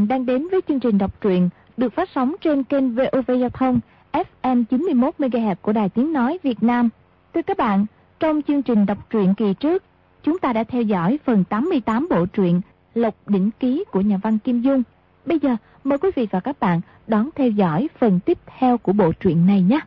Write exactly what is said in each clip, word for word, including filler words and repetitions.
bạn đang đến với chương trình đọc truyện được phát sóng trên kênh vê o vê Giao thông ép em chín mươi mốt mê ga héc của Đài Tiếng Nói Việt Nam. Thưa các bạn, trong chương trình đọc truyện kỳ trước, chúng ta đã theo dõi phần tám mươi tám bộ truyện Lộc Đỉnh Ký của nhà văn Kim Dung. Bây giờ, mời quý vị và các bạn đón theo dõi phần tiếp theo của bộ truyện này nhé.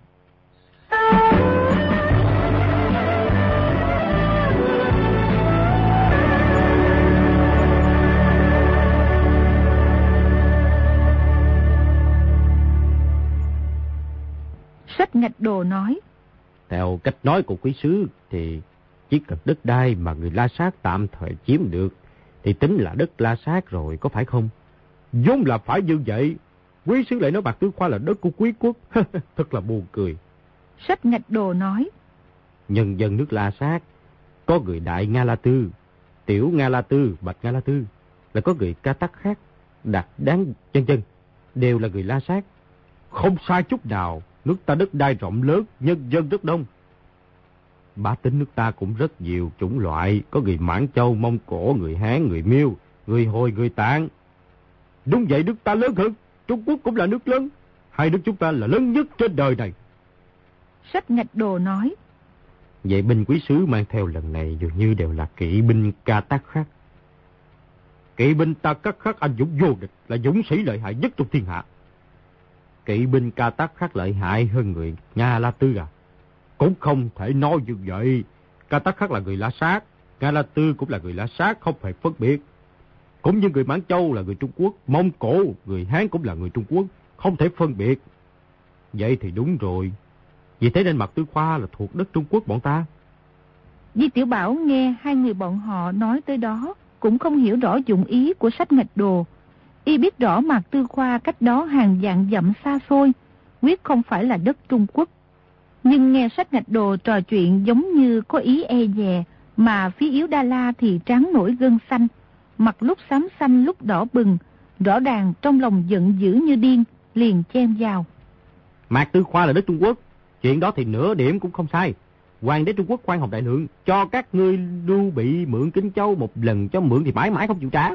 Sách Ngạch Đồ nói: Theo cách nói của quý sứ thì chỉ cần đất đai mà người La Sát tạm thời chiếm được thì tính là đất La Sát rồi, có phải không? Vốn là phải như vậy. Quý sứ lại nói Mạc Tư Khoa là đất của quý quốc. Thật là buồn cười. Sách Ngạch Đồ nói: Nhân dân nước La Sát có người Đại Nga La Tư, Tiểu Nga La Tư, Bạch Nga La Tư, là có người Ca Tắc khác, Đạt Đáng chân chân, đều là người La Sát. Không sai chút nào. Nước ta đất đai rộng lớn, nhân dân rất đông. Bá tính nước ta cũng rất nhiều chủng loại, có người Mãn Châu, Mông Cổ, người Hán, người Miêu, người Hồi, người Tạng. Đúng vậy, nước ta lớn hơn, Trung Quốc cũng là nước lớn. Hai nước chúng ta là lớn nhất trên đời này. Sách Ngạch Đồ nói: Vậy binh quý sứ mang theo lần này dường như đều là kỵ binh Ca Tắc Khắc. Kỵ binh ta Cắt Khắc anh dũng vô địch, là dũng sĩ lợi hại nhất trong thiên hạ. Kỵ binh Ca Tắc Khắc lợi hại hơn người Nga La Tư à? Cũng không thể nói như vậy. Ca Tắc Khắc là người La Sát, Nga La Tư cũng là người La Sát, không phải phân biệt. Cũng như người Mãn Châu là người Trung Quốc, Mông Cổ, người Hán cũng là người Trung Quốc, không thể phân biệt. Vậy thì đúng rồi. Vì thế nên Mạc Tư Khoa là thuộc đất Trung Quốc bọn ta. Di Tiểu Bảo nghe hai người bọn họ nói tới đó, cũng không hiểu rõ dụng ý của Sách Ngạch Đồ. Y biết rõ Mạc Tư Khoa cách đó hàng vạn dặm xa xôi, quyết không phải là đất Trung Quốc. Nhưng nghe Sách Ngạch Đồ trò chuyện giống như có ý e dè, mà Phí Yếu Đa La thì trán nổi gân xanh, mặt lúc xám xanh lúc đỏ bừng, rõ ràng trong lòng giận dữ như điên, liền chen vào. Mạc Tư Khoa là đất Trung Quốc, chuyện đó thì nửa điểm cũng không sai. Hoàng đế Trung Quốc Khoan Hồng Đại Lượng cho các ngươi Lưu Bị mượn Kinh Châu một lần cho mượn thì mãi mãi không chịu trả.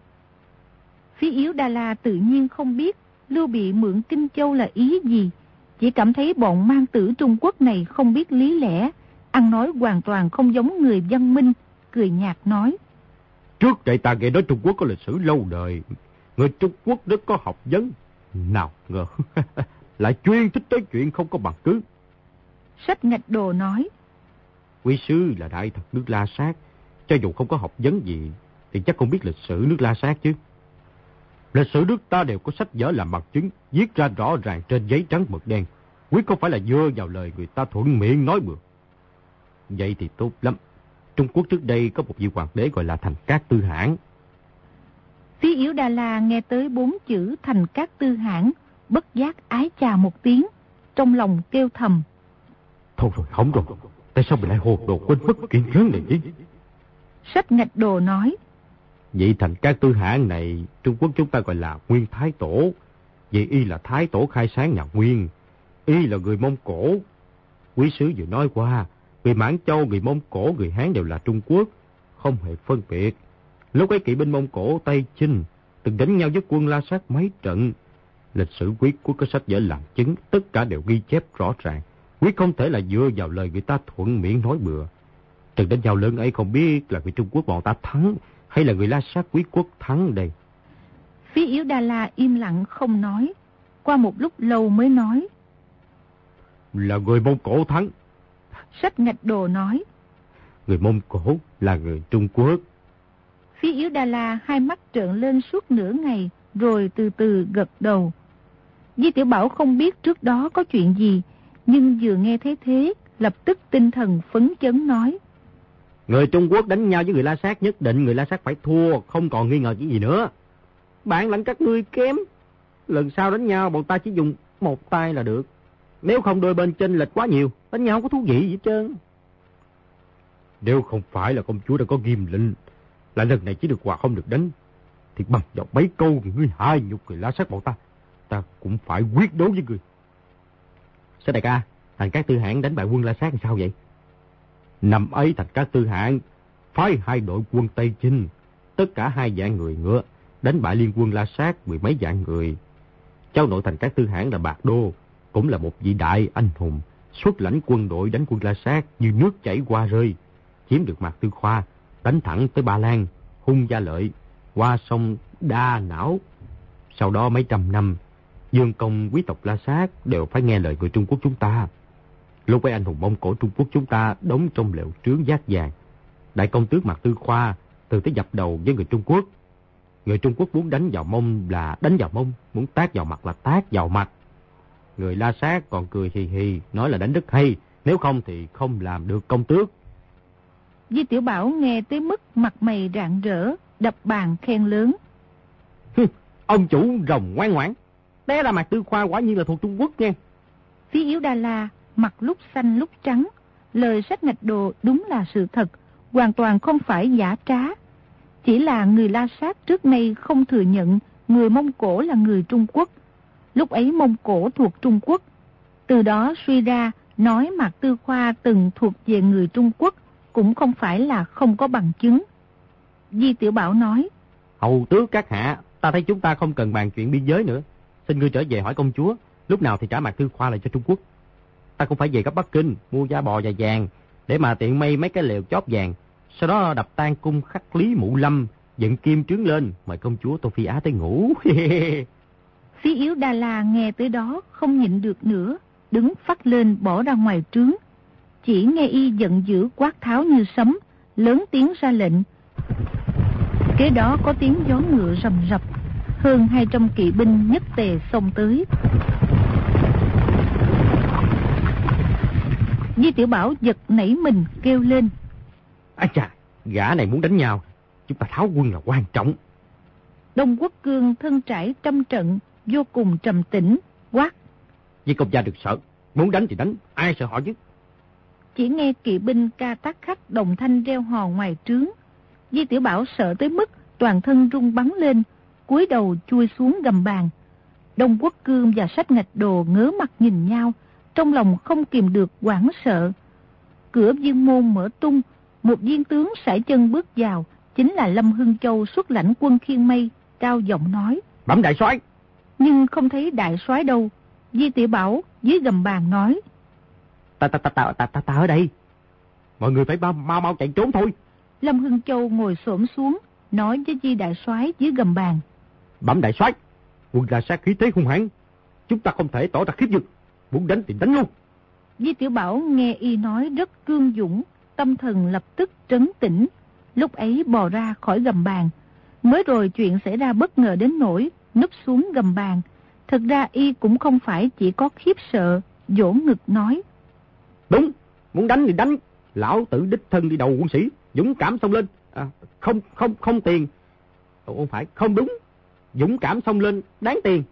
Phí Yếu Đa La tự nhiên không biết Lưu Bị mượn Kinh Châu là ý gì, chỉ cảm thấy bọn mang tử Trung Quốc này không biết lý lẽ, ăn nói hoàn toàn không giống người văn minh, cười nhạt nói: Trước đây ta nghe nói Trung Quốc có lịch sử lâu đời, người Trung Quốc rất có học vấn, nào ngờ lại chuyên thích tới chuyện không có bằng cứ. Sách Ngạch Đồ nói: Quý sứ là đại thật nước La Sát, cho dù không có học vấn gì thì chắc không biết lịch sử nước La Sát chứ. Lịch sử nước ta đều có sách vở làm bằng chứng, viết ra rõ ràng trên giấy trắng mực đen, quyết không phải là dưa vào lời người ta thuận miệng nói bừa. Vậy thì tốt lắm. Trung Quốc trước đây có một vị hoàng đế gọi là Thành Cát Tư Hãn. Phí Yếu Đa La nghe tới bốn chữ Thành Cát Tư Hãn, bất giác ái chà một tiếng, trong lòng kêu thầm: Thôi rồi, hỏng rồi, tại sao mình lại hồ đồ quên mất chuyện lớn này chứ? Sách Ngạch Đồ nói: Vị Thành Cát Tư Hãn này, Trung Quốc chúng ta gọi là Nguyên Thái Tổ. Vì y là Thái Tổ khai sáng nhà Nguyên. Y là người Mông Cổ. Quý sứ vừa nói qua, người Mãn Châu, người Mông Cổ, người Hán đều là Trung Quốc, không hề phân biệt. Lúc ấy kỵ binh Mông Cổ Tây Chinh từng đánh nhau với quân La Sát mấy trận. Lịch sử quý quốc có sách vở làm chứng, tất cả đều ghi chép rõ ràng. Quý không thể là dựa vào lời người ta thuận miệng nói bừa. Trận đánh nhau lớn ấy không biết là người Trung Quốc bọn ta thắng hay là người La Sát quý quốc thắng đây. Phí Yếu Đa La im lặng không nói, qua một lúc lâu mới nói: Là người Mông Cổ thắng. Sách Ngạch Đồ nói: Người Mông Cổ là người Trung Quốc. Phí Yếu Đa La hai mắt trợn lên suốt nửa ngày, rồi từ từ gật đầu. Di Tiểu Bảo không biết trước đó có chuyện gì, nhưng vừa nghe thấy thế, lập tức tinh thần phấn chấn nói: Người Trung Quốc đánh nhau với người La Sát, nhất định người La Sát phải thua, không còn nghi ngờ gì nữa. Bản lãnh các ngươi kém. Lần sau đánh nhau bọn ta chỉ dùng một tay là được. Nếu không đôi bên chênh lệch quá nhiều, đánh nhau không có thú vị gì hết trơn. Nếu không phải là công chúa đã có nghiêm lệnh là lần này chỉ được hòa không được đánh, thì bằng vào mấy câu ngươi hai nhục người La Sát bọn ta, ta cũng phải quyết đấu với ngươi. Sao đại ca, Thành Cát Tư Hãn đánh bại quân La Sát làm sao vậy? Năm ấy Thành Cát Tư Hãn phái hai đội quân Tây Chinh, tất cả hai vạn người ngựa, đánh bại liên quân La Sát mười mấy vạn người. Cháu nội thành Cát Tư Hãn là Bạc Đô, cũng là một vị đại anh hùng, xuất lãnh quân đội đánh quân La Sát như nước chảy qua rơi, chiếm được Mạc Tư Khoa, đánh thẳng tới Ba Lan, Hung Gia Lợi, qua sông Đa Não. Sau đó mấy trăm năm, vương công quý tộc La Sát đều phải nghe lời người Trung Quốc chúng ta. Lúc ấy anh hùng Mông Cổ Trung Quốc chúng ta đóng trong lều trướng Giác Vàng. Đại công tước Mạc Tư Khoa từ tới dập đầu với người Trung Quốc. Người Trung Quốc muốn đánh vào mông là đánh vào mông, muốn tát vào mặt là tát vào mặt. Người La Sát còn cười hì hì, nói là đánh rất hay, nếu không thì không làm được công tước. Di Tiểu Bảo nghe tới mức mặt mày rạng rỡ, đập bàn khen lớn. Ông chủ rồng ngoan ngoãn, té ra Mạc Tư Khoa quả nhiên là thuộc Trung Quốc nha. Phí Yếu Đa La mặt lúc xanh lúc trắng, lời Sách Ngạch Đồ đúng là sự thật, hoàn toàn không phải giả trá. Chỉ là người La Sát trước nay không thừa nhận người Mông Cổ là người Trung Quốc. Lúc ấy Mông Cổ thuộc Trung Quốc. Từ đó suy ra nói Mạc Tư Khoa từng thuộc về người Trung Quốc cũng không phải là không có bằng chứng. Di Tiểu Bảo nói: Hầu tước các hạ, ta thấy chúng ta không cần bàn chuyện biên giới nữa. Xin ngươi trở về hỏi công chúa, lúc nào thì trả Mạc Tư Khoa lại cho Trung Quốc. Ta cũng phải về gấp Bắc Kinh, mua da bò và vàng, để mà tiện may mấy cái lều chóp vàng. Sau đó đập tan cung khắc Lý Mụ Lâm, dựng kim trướng lên, mời công chúa Tô Phi Á tới ngủ. Phí Yếu Đa La nghe tới đó không nhịn được nữa, đứng phắt lên bỏ ra ngoài trướng. Chỉ nghe y giận dữ quát tháo như sấm, lớn tiếng ra lệnh. Kế đó có tiếng gió ngựa rầm rập, hơn hai trăm kỵ binh nhất tề xông tới. Di Tiểu Bảo giật nảy mình kêu lên: Ái chà, gã này muốn đánh nhau, chúng ta tháo quân là quan trọng. Đông Quốc Cương thân trải trăm trận, vô cùng trầm tĩnh, quát: Di công gia đừng sợ, muốn đánh thì đánh, ai sợ họ chứ. Chỉ nghe kỵ binh ca tác khách đồng thanh reo hò ngoài trướng. Di Tiểu Bảo sợ tới mức toàn thân rung bắn lên, cúi đầu chui xuống gầm bàn. Đông Quốc Cương và Sách Ngạch Đồ ngớ mặt nhìn nhau, trong lòng không kìm được hoảng sợ. Cửa viên môn mở tung, một viên tướng sải chân bước vào, chính là Lâm Hưng Châu xuất lãnh quân khiên mây, cao giọng nói: Bẩm đại soái. Nhưng không thấy đại soái đâu. Di Tiểu Bảo dưới gầm bàn nói: Ta ta ta ta ta ta, ta ở đây. Mọi người phải mau mau, mau chạy trốn thôi. Lâm Hưng Châu ngồi xổm xuống, nói với Di đại soái dưới gầm bàn: Bẩm đại soái, quân La Sát khí thế hung hãn, chúng ta không thể tỏ ra khiếp nhược, muốn đánh thì đánh luôn. Di Tiểu Bảo nghe y nói rất cương dũng, tâm thần lập tức trấn tĩnh, lúc ấy bò ra khỏi gầm bàn. Mới rồi chuyện xảy ra bất ngờ đến nỗi núp xuống gầm bàn. Thực ra y cũng không phải chỉ có khiếp sợ, vỗ ngực nói: Đúng, muốn đánh thì đánh, lão tử đích thân đi đầu quân sĩ, dũng cảm xông lên. À, không không không tiền, không phải, không đúng, dũng cảm xông lên đáng tiền.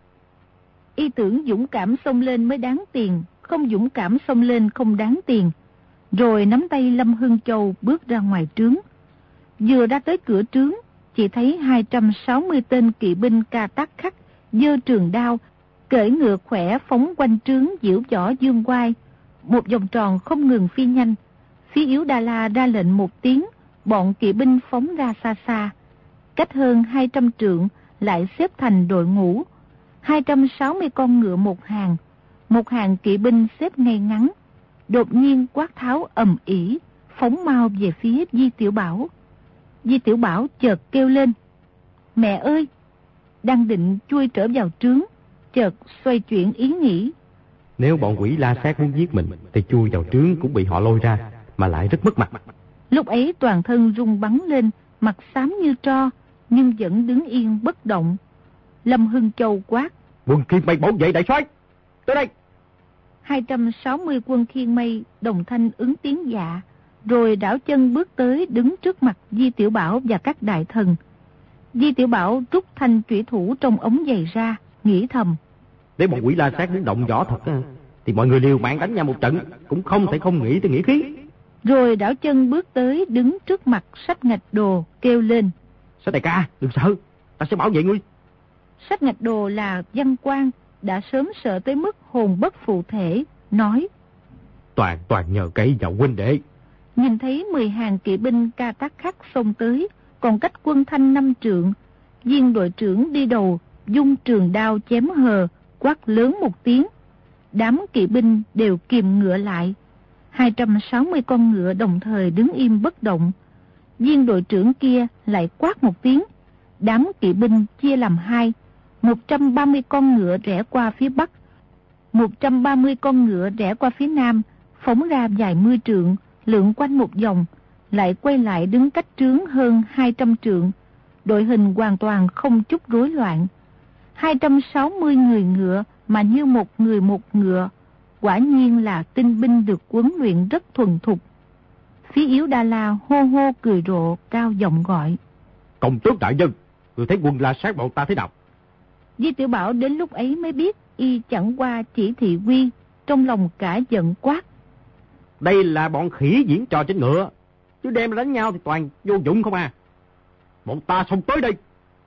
Y tưởng dũng cảm xông lên mới đáng tiền, không dũng cảm xông lên không đáng tiền. Rồi nắm tay Lâm Hưng Châu bước ra ngoài trướng. Vừa ra tới cửa trướng, chỉ thấy hai trăm sáu mươi tên kỵ binh ca tác khắc, giơ trường đao, cưỡi ngựa khỏe phóng quanh trướng diễu võ dương oai. Một vòng tròn không ngừng phi nhanh. Phí Yếu Đa La ra lệnh một tiếng, bọn kỵ binh phóng ra xa xa. Cách hơn hai trăm trượng lại xếp thành đội ngũ, hai trăm sáu mươi con ngựa một hàng. Một hàng kỵ binh xếp ngay ngắn. Đột nhiên quát tháo ầm ĩ, phóng mau về phía Di Tiểu Bảo. Di Tiểu Bảo chợt kêu lên: Mẹ ơi! Đang định chui trở vào trướng, chợt xoay chuyển ý nghĩ. Nếu bọn quỷ La Sát muốn giết mình thì chui vào trướng cũng bị họ lôi ra, mà lại rất mất mặt. Lúc ấy toàn thân rung bắn lên, mặt xám như tro, nhưng vẫn đứng yên bất động. Lâm Hưng Châu quát: Quân khiên mây bảo vệ đại soái, tới đây! hai trăm sáu mươi quân khiên mây đồng thanh ứng tiếng dạ, rồi đảo chân bước tới đứng trước mặt Di Tiểu Bảo và các đại thần. Di Tiểu Bảo rút thanh trủy thủ trong ống giày ra, nghĩ thầm: Nếu bọn quỷ La Sát muốn động võ thật thì mọi người liều mạng đánh nhau một trận, cũng không thể không nghĩ tới nghĩa khí. Rồi đảo chân bước tới đứng trước mặt Sách Ngạch Đồ, kêu lên: Sách đại ca, đừng sợ, ta sẽ bảo vệ ngươi. Sách Ngạch Đồ là văn quan, đã sớm sợ tới mức hồn bất phụ thể, nói: Toàn toàn nhờ cậy vào huynh đệ. Nhìn thấy mười hàng kỵ binh ca tác khắc xông tới, còn cách quân thanh năm trượng, Viên đội trưởng đi đầu, dung trường đao chém hờ, quát lớn một tiếng. Đám kỵ binh đều kìm ngựa lại. hai trăm sáu mươi con ngựa đồng thời đứng im bất động. Viên đội trưởng kia lại quát một tiếng. Đám kỵ binh chia làm hai. một trăm ba mươi con ngựa rẽ qua phía bắc, một trăm ba mươi con ngựa rẽ qua phía nam, phóng ra vài mươi trượng, lượn quanh một vòng, lại quay lại đứng cách trướng hơn hai trăm trượng. Đội hình hoàn toàn không chút rối loạn. hai trăm sáu mươi người ngựa mà như một người một ngựa, quả nhiên là tinh binh được huấn luyện rất thuần thục. Phía Yếu Đa La hô hô cười rộ, cao giọng gọi: Công tước đại nhân, người thấy quân La Sát bọn ta thế nào? Di Tiểu Bảo đến lúc ấy mới biết y chẳng qua chỉ thị quy, trong lòng cả giận quát: Đây là bọn khỉ diễn trò trên ngựa, chứ đem đánh nhau thì toàn vô dụng không à. Bọn ta xông tới đây.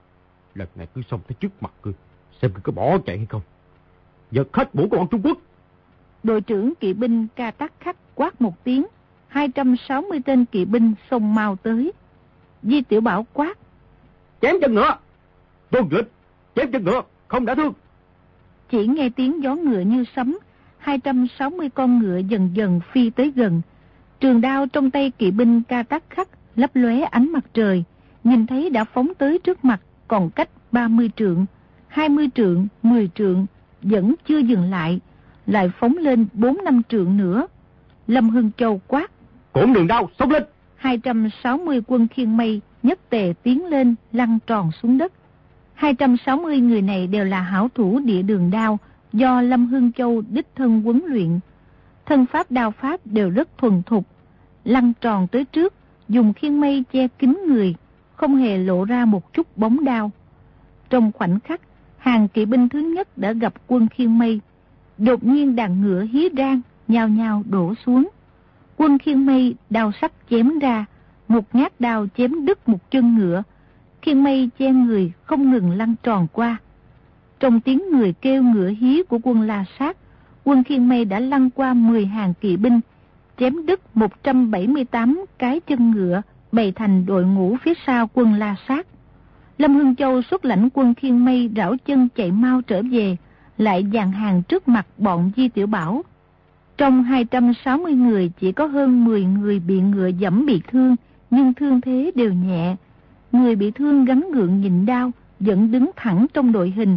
Lần này cứ xông tới trước mặt ngươi, xem ngươi có bỏ chạy hay không. Giật hết mũ của bọn Trung Quốc. Đội trưởng kỵ binh Ca Tắc Khắc quát một tiếng, hai trăm sáu mươi tên kỵ binh xông mau tới. Di Tiểu Bảo quát: Chém chân ngựa. Tuân lệnh, chém chân ngựa, không đã thương. Chỉ nghe tiếng gió ngựa như sấm, hai trăm sáu mươi con ngựa dần dần phi tới gần. Trường đao trong tay kỵ binh Ca Tắc Khắc lấp lóe ánh mặt trời, nhìn thấy đã phóng tới trước mặt, còn cách ba mươi trượng, hai mươi trượng, mười trượng, vẫn chưa dừng lại, lại phóng lên bốn năm trượng nữa. Lâm Hưng Châu quát: Cuộn đường đao, xông lên. hai trăm sáu mươi quân khiên mây nhất tề tiến lên, lăn tròn xuống đất. hai trăm sáu mươi người này đều là hảo thủ địa đường đao, do Lâm Hưng Châu đích thân huấn luyện. Thân pháp đao pháp đều rất thuần thục, lăn tròn tới trước, dùng khiên mây che kín người, không hề lộ ra một chút bóng đao. Trong khoảnh khắc, hàng kỵ binh thứ nhất đã gặp quân khiên mây. Đột nhiên đàn ngựa hí rang, nhao nhao đổ xuống. Quân khiên mây đao sắc chém ra, một nhát đao chém đứt một chân ngựa. Khiên mây che người không ngừng lăn tròn qua. Trong tiếng người kêu ngựa hí của quân La Sát, quân khiên mây đã lăn qua mười hàng kỵ binh, chém đứt một trăm bảy mươi tám cái chân ngựa, bày thành đội ngũ phía sau quân La Sát. Lâm Hưng Châu xuất lãnh quân khiên mây rảo chân chạy mau trở về, lại dàn hàng trước mặt bọn Di Tiểu Bảo. Trong hai trăm sáu mươi người chỉ có hơn mười người bị ngựa giẫm bị thương, nhưng thương thế đều nhẹ. Người bị thương gắng gượng nhịn đau, vẫn đứng thẳng trong đội hình.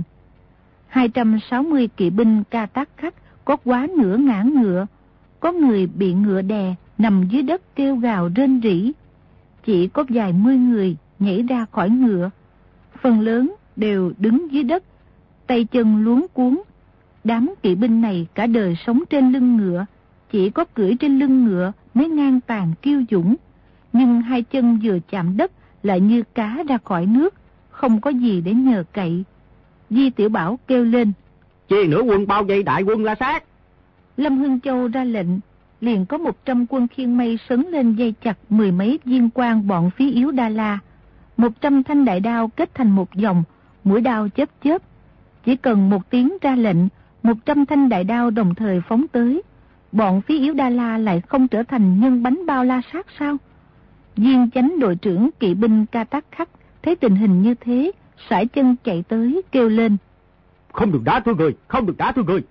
hai trăm sáu mươi kỵ binh Ca Tắc Khắc có quá nửa ngã ngựa, có người bị ngựa đè nằm dưới đất kêu gào rên rỉ. Chỉ có vài mươi người nhảy ra khỏi ngựa, phần lớn đều đứng dưới đất, tay chân luống cuống. Đám kỵ binh này cả đời sống trên lưng ngựa, chỉ có cưỡi trên lưng ngựa mới ngang tàn kiêu dũng, nhưng hai chân vừa chạm đất lại như cá ra khỏi nước, không có gì để nhờ cậy. Di Tiểu Bảo kêu lên: Chia nửa quân bao vây đại quân La Sát. Lâm Hưng Châu ra lệnh, liền có một trăm quân khiên mây sấn lên dây chặt mười mấy viên quan bọn phía Yếu Đa La. Một trăm thanh đại đao kết thành một vòng, mũi đao chớp chớp. Chỉ cần một tiếng ra lệnh, một trăm thanh đại đao đồng thời phóng tới. Bọn phía Yếu Đa La lại không trở thành nhân bánh bao La Sát sao? Viên chánh đội trưởng kỵ binh Ca Tắc Khắc thấy tình hình như thế, sải chân chạy tới kêu lên: Không được đá thương người, không được đá thương người.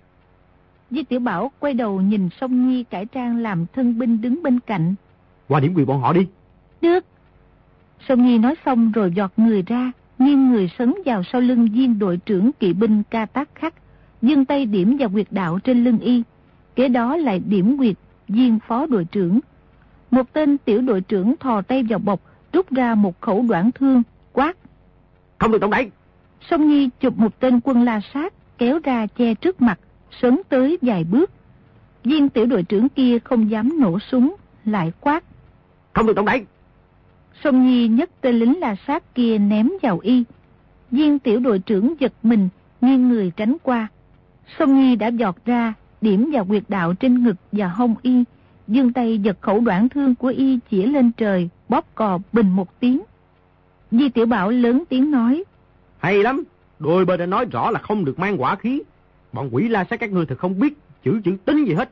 Di Tiểu Bảo quay đầu nhìn Song Nhi cải trang làm thân binh đứng bên cạnh: Qua điểm quyền bọn họ đi. Được. Song Nhi nói xong rồi giọt người ra, nghiêng người sấn vào sau lưng viên đội trưởng kỵ binh Ca Tắc Khắc, giương tay điểm vào huyệt đạo trên lưng y, kế đó lại điểm huyệt viên phó đội trưởng. Một tên tiểu đội trưởng thò tay vào bọc, rút ra một khẩu đoạn thương, quát: Không được động đậy. Song Nhi chụp một tên quân La Sát kéo ra che trước mặt, sấn tới vài bước. Viên tiểu đội trưởng kia không dám nổ súng, lại quát: Không được động đậy. Song Nhi nhấc tên lính La Sát kia ném vào y. Viên tiểu đội trưởng giật mình, nghiêng người tránh qua. Song Nhi đã giọt ra, điểm vào huyệt đạo trên ngực và hông y, giương tay giật khẩu đoạn thương của y chĩa lên trời, bóp cò bình một tiếng. Di Tiểu Bảo lớn tiếng nói: Hay lắm, đôi bên đã nói rõ là không được mang hỏa khí. Bọn quỷ La Sát các ngươi thật không biết chữ chữ tính gì hết.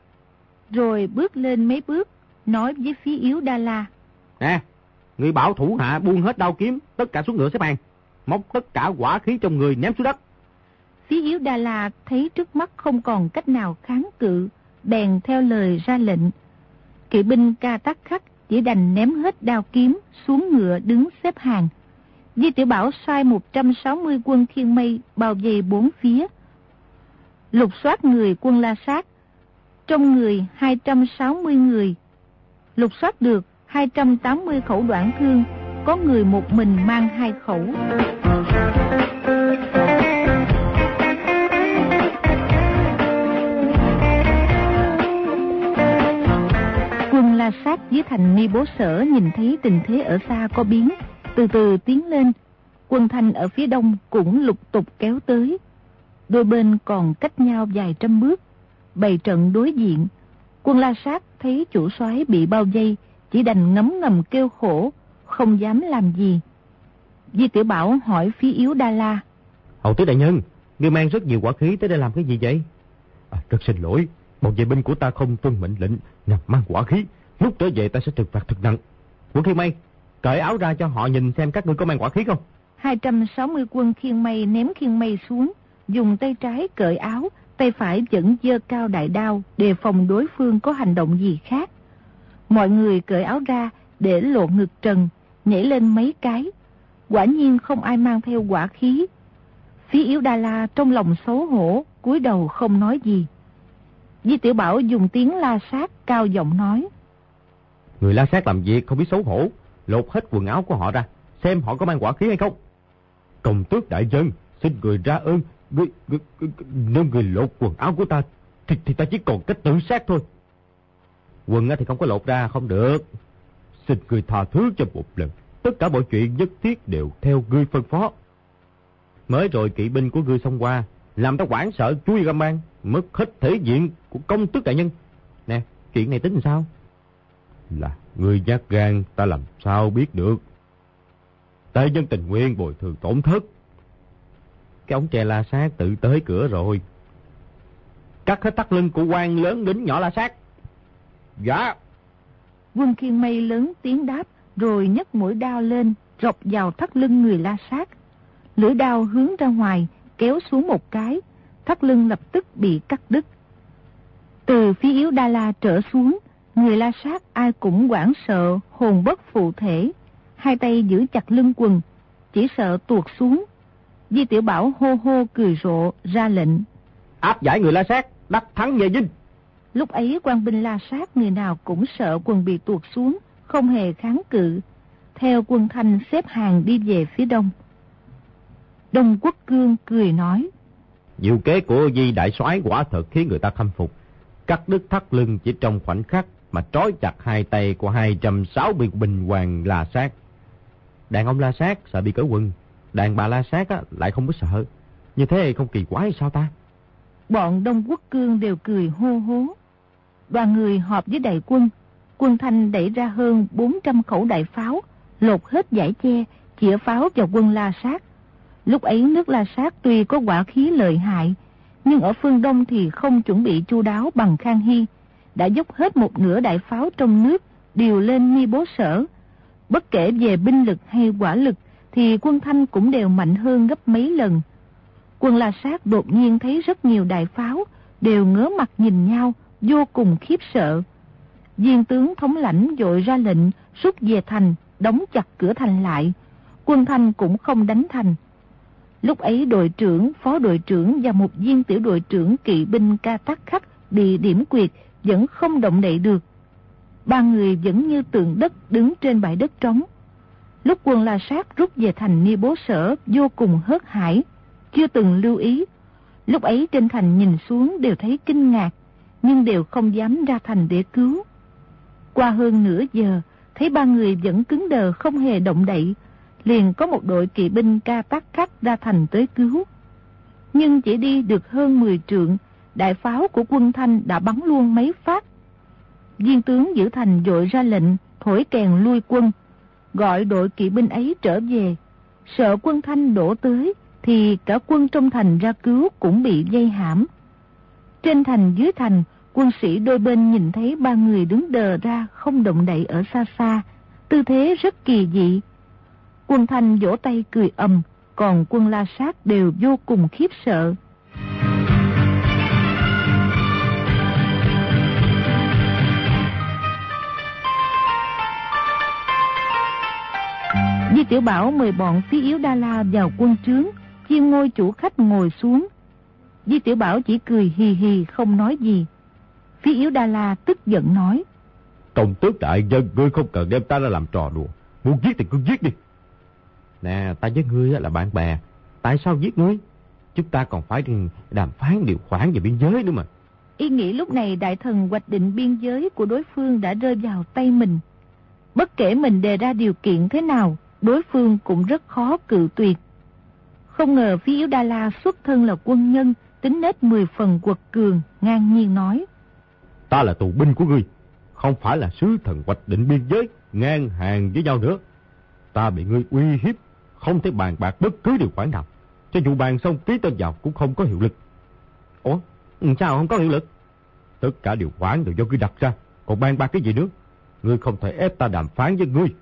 Rồi bước lên mấy bước, nói với phía Yếu Đa La: Nè, người bảo thủ hạ buông hết đao kiếm, tất cả xuống ngựa xếp hàng. móc tất cả hỏa khí trong người ném xuống đất. Phía Yếu Đa La thấy trước mắt không còn cách nào kháng cự, bèn theo lời ra lệnh. Kỵ binh Ca Tắc Khắc chỉ đành ném hết đao kiếm xuống ngựa đứng xếp hàng. Di Tiểu Bảo sai một trăm sáu mươi quân khiên mây bao vây bốn phía, lục soát người quân La Sát. Trong người hai trăm sáu mươi người, lục soát được hai trăm tám mươi khẩu đoạn thương, có người một mình mang hai khẩu. Quân La Sát dưới thành Ni Bố Sở nhìn thấy tình thế ở xa có biến, từ từ tiến lên. Quân Thanh ở phía đông cũng lục tục kéo tới. Đôi bên còn cách nhau vài trăm bước, bày trận đối diện. Quân La Sát thấy chủ soái bị bao vây, chỉ đành ngấm ngầm kêu khổ, không dám làm gì. Di Tiểu Bảo hỏi phía Yếu Đa La: Hầu tứ đại nhân, ngươi mang rất nhiều hỏa khí tới đây làm cái gì vậy? À, rất xin lỗi, bọn vệ binh của ta không tuân mệnh lệnh nhằm mang hỏa khí, lúc trở về ta sẽ trừng phạt thật nặng. Quân khiên mây, cởi áo ra cho họ nhìn xem các ngươi có mang hỏa khí không. hai trăm sáu mươi quân khiên mây ném khiên mây xuống, dùng tay trái cởi áo, tay phải vẫn giơ cao đại đao, đề phòng đối phương có hành động gì khác. Mọi người cởi áo ra để lộ ngực trần, nhảy lên mấy cái. Quả nhiên không ai mang theo hỏa khí. Phía Yếu Đa La trong lòng xấu hổ, cúi đầu không nói gì. Di Tiểu Bảo dùng tiếng La Sát cao giọng nói: Người La Sát làm việc không biết xấu hổ, lột hết quần áo của họ ra, xem họ có mang hỏa khí hay không. Công tước đại nhân, xin người ra ơn, người, người, người, nếu người lột quần áo của ta thì, thì ta chỉ còn cách tự sát thôi. Quần thì không có lột ra không được. Xin người tha thứ cho một lần, tất cả mọi chuyện nhất thiết đều theo ngươi phân phó. Mới rồi kỵ binh của ngươi xông qua, làm ta hoảng sợ chui ra mang, mất hết thể diện của công tước đại nhân. Nè, chuyện này tính sao? Là ngươi nhát gan, ta làm sao biết được. Đại nhân tình nguyện bồi thường tổn thất. Cái ống tre La Sát tự tới cửa rồi. Cắt hết thắt lưng của quan lớn lính nhỏ La Sát. Dạ. Quân khiên mây lớn tiếng đáp, rồi nhấc mũi đao lên, rọc vào thắt lưng người La Sát. Lưỡi đao hướng ra ngoài, kéo xuống một cái, thắt lưng lập tức bị cắt đứt. Từ phía Yếu Đa La trở xuống, người La Sát ai cũng hoảng sợ, hồn bất phụ thể, hai tay giữ chặt lưng quần, chỉ sợ tuột xuống. Di Tiểu Bảo hô hô cười rộ ra lệnh: Áp giải người La Sát, đắc thắng về dinh. Lúc ấy quan binh La Sát người nào cũng sợ quần bị tuột xuống, không hề kháng cự, theo quân Thanh xếp hàng đi về phía đông. Đông Quốc Cương cười nói: Diệu kế của Di đại soái quả thật khiến người ta khâm phục. Cắt đứt thắt lưng chỉ trong khoảnh khắc mà trói chặt hai tay của hai trăm sáu mươi binh hoàng La Sát. Đàn ông La Sát sợ bị cởi quần, đàn bà La Sát á, lại không có sợ. Như thế không kỳ quái sao ta? Bọn Đông Quốc Cương đều cười hô hố. Đoàn người họp với đại quân. Quân Thanh đẩy ra hơn bốn trăm khẩu đại pháo, lột hết dải che, chĩa pháo vào quân La Sát. Lúc ấy nước La Sát tuy có hỏa khí lợi hại, nhưng ở phương Đông thì không chuẩn bị chu đáo bằng Khang Hy, đã dốc hết một nửa đại pháo trong nước điều lên Ni Bố Sở. Bất kể về binh lực hay hỏa lực thì quân Thanh cũng đều mạnh hơn gấp mấy lần. Quân La Sát đột nhiên thấy rất nhiều đại pháo, đều ngớ mặt nhìn nhau, vô cùng khiếp sợ. Viên tướng thống lãnh vội ra lệnh rút về thành, đóng chặt cửa thành lại. Quân Thanh cũng không đánh thành. Lúc ấy đội trưởng, phó đội trưởng và một viên tiểu đội trưởng kỵ binh Ca Tắc Khắc bị điểm quyệt, vẫn không động đậy được. Ba người vẫn như tượng đất đứng trên bãi đất trống. Lúc quân La Sát rút về thành Ni Bố Sở vô cùng hớt hải, chưa từng lưu ý. Lúc ấy trên thành nhìn xuống đều thấy kinh ngạc, nhưng đều không dám ra thành để cứu. Qua hơn nửa giờ, thấy ba người vẫn cứng đờ không hề động đậy, liền có một đội kỵ binh Ca Tắc Khắc ra thành tới cứu. Nhưng chỉ đi được hơn mười trượng, đại pháo của quân Thanh đã bắn luôn mấy phát. Viên tướng giữ thành vội ra lệnh thổi kèn lui quân, gọi đội kỵ binh ấy trở về. Sợ quân Thanh đổ tới thì cả quân trong thành ra cứu cũng bị vây hãm. Trên thành dưới thành, quân sĩ đôi bên nhìn thấy ba người đứng đờ ra không động đậy ở xa xa, tư thế rất kỳ dị. Quân Thanh vỗ tay cười ầm, còn quân La Sát đều vô cùng khiếp sợ. Di Tiểu Bảo mời bọn Phí Yếu Đa La vào quân trướng, chiêm ngôi chủ khách ngồi xuống. Di Tiểu Bảo chỉ cười hì hì không nói gì. Phí Yếu Đa La tức giận nói: Công tước đại nhân, ngươi không cần đem ta ra làm trò đùa, muốn giết thì cứ giết đi. Nè, ta với ngươi là bạn bè, tại sao giết ngươi? Chúng ta còn phải đàm phán điều khoản về biên giới nữa mà. Y nghĩ lúc này đại thần hoạch định biên giới của đối phương đã rơi vào tay mình. Bất kể mình đề ra điều kiện thế nào, đối phương cũng rất khó cự tuyệt. Không ngờ Phí Yếu Đa La xuất thân là quân nhân, tính nết mười phần quật cường, ngang nhiên nói: Ta là tù binh của ngươi, không phải là sứ thần hoạch định biên giới, ngang hàng với nhau nữa. Ta bị ngươi uy hiếp, không thể bàn bạc bất cứ điều khoản nào. Cho dù bàn xong ký tên vào cũng không có hiệu lực. Ủa, sao không có hiệu lực? Tất cả điều khoản đều do ngươi đặt ra, còn bàn bạc cái gì nữa? Ngươi không thể ép ta đàm phán với ngươi.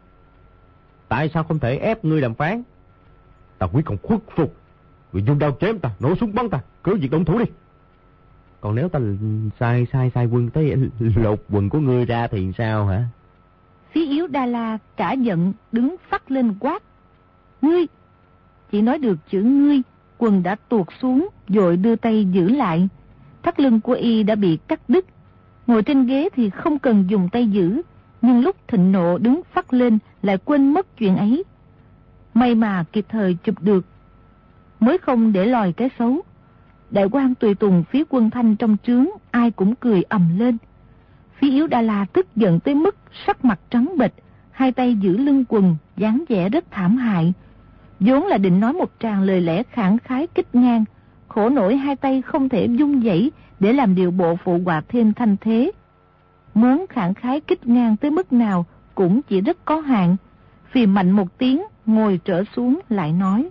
Tại sao không thể ép ngươi đàm phán? Ta quyết không khuất phục. Ngươi dùng đao chém ta, nổ súng bắn ta, cứ việc động thủ đi. Còn nếu ta sai sai sai quân tới lột quần của ngươi ra thì sao hả? Phí Yếu Đa La cả giận đứng phắt lên quát: Ngươi! Chỉ nói được chữ ngươi, quần đã tuột xuống, vội đưa tay giữ lại. Thắt lưng của y đã bị cắt đứt. Ngồi trên ghế thì không cần dùng tay giữ, nhưng lúc thịnh nộ đứng phắt lên lại quên mất chuyện ấy. May mà kịp thời chụp được, mới không để lòi cái xấu. Đại quan tùy tùng phía quân Thanh trong trướng ai cũng cười ầm lên. Phí Yếu Đa La tức giận tới mức sắc mặt trắng bệch, hai tay giữ lưng quần, dáng vẻ rất thảm hại. Vốn là định nói một tràng lời lẽ khẳng khái kích ngang, khổ nổi hai tay không thể vung dãy để làm điều bộ phụ họa thêm thanh thế. Muốn khẳng khái kích ngang tới mức nào cũng chỉ rất có hạn. Phì mạnh một tiếng, ngồi trở xuống lại nói: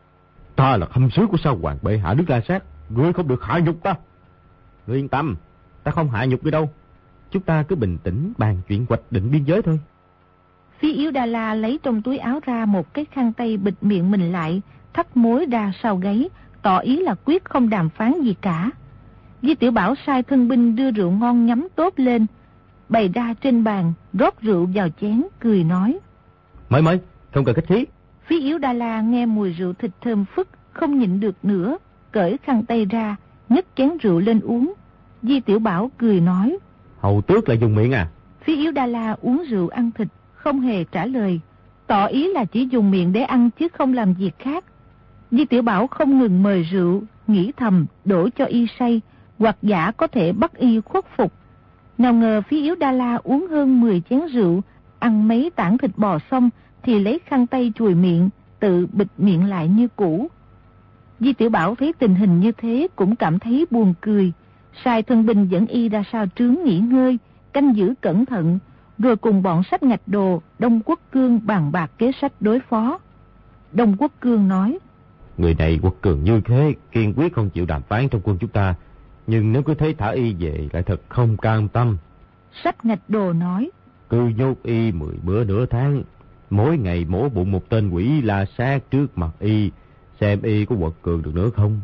Ta là khâm sứ của sao hoàng bệ hạ nước La Sát, ngươi không được hạ nhục ta. Ngươi yên tâm, ta không hạ nhục ngươi đâu. Chúng ta cứ bình tĩnh bàn chuyện hoạch định biên giới thôi. Phí Yếu Đa La lấy trong túi áo ra một cái khăn tay bịt miệng mình lại, thắt mối ra sau gáy, tỏ ý là quyết không đàm phán gì cả. Di Tiểu Bảo sai thân binh đưa rượu ngon nhắm tốt lên, bày ra trên bàn, rót rượu vào chén, cười nói: Mới mới, không cần khách khí. Phí Yếu Đa La nghe mùi rượu thịt thơm phức, không nhịn được nữa, cởi khăn tay ra, nhấc chén rượu lên uống. Di Tiểu Bảo cười nói: Hầu tước lại dùng miệng à? Phí Yếu Đa La uống rượu ăn thịt, không hề trả lời, tỏ ý là chỉ dùng miệng để ăn chứ không làm việc khác. Di Tiểu Bảo không ngừng mời rượu, nghĩ thầm đổ cho y say, hoặc giả có thể bắt y khuất phục. Nào ngờ Phí Yếu Đa La uống hơn mười chén rượu, ăn mấy tảng thịt bò xong thì lấy khăn tay chùi miệng, tự bịt miệng lại như cũ. Di Tiểu Bảo thấy tình hình như thế cũng cảm thấy buồn cười, sai thân binh dẫn y ra sau trướng nghỉ ngơi, canh giữ cẩn thận, rồi cùng bọn Sách Ngạch Đồ, Đông Quốc Cương bàn bạc kế sách đối phó. Đông Quốc Cương nói: Người này quật cường như thế, kiên quyết không chịu đàm phán trong quân chúng ta, nhưng nếu cứ thế thả y về lại thật không cam tâm. Sách Ngạch Đồ nói: Cứ nhốt y mười bữa nửa tháng, mỗi ngày mổ bụng một tên quỷ La Sát trước mặt y, xem y có quật cường được nữa không.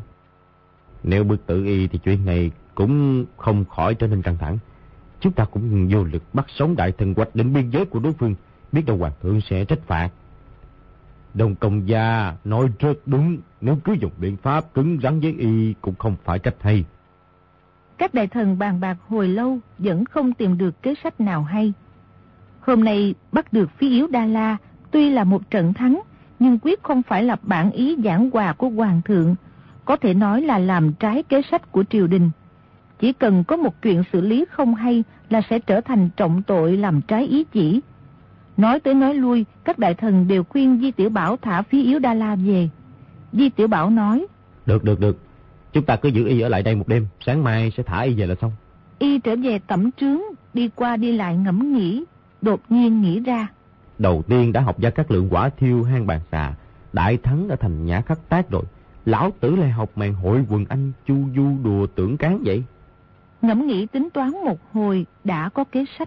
Nếu bức tử y thì chuyện này cũng không khỏi trở nên căng thẳng. Chúng ta cũng vô lực bắt sống đại thần hoạch định biên giới của đối phương, biết đâu hoàng thượng sẽ trách phạt. Đông Công Gia nói rất đúng, nếu cứ dùng biện pháp cứng rắn với y cũng không phải cách hay. Các đại thần bàn bạc hồi lâu vẫn không tìm được kế sách nào hay. Hôm nay bắt được Phí Yếu Đa La tuy là một trận thắng, nhưng quyết không phải là bản ý giảng hòa của hoàng thượng, có thể nói là làm trái kế sách của triều đình. Chỉ cần có một chuyện xử lý không hay là sẽ trở thành trọng tội làm trái ý chỉ. Nói tới nói lui, các đại thần đều khuyên Di Tiểu Bảo thả Phí Yếu Đa La về. Di Tiểu Bảo nói: Được, được, được. Chúng ta cứ giữ y ở lại đây một đêm, sáng mai sẽ thả y về là xong. Y trở về tẩm trướng, đi qua đi lại ngẫm nghĩ, đột nhiên nghĩ ra. Đầu tiên đã học Gia Cát Lượng quả thiêu hang bàn xà, đại thắng ở thành Nhã Khắc Tác rồi. Lão tử lại học màn hội quần anh chu du đùa tưởng cán vậy. Ngẫm nghĩ tính toán một hồi đã có kế sách.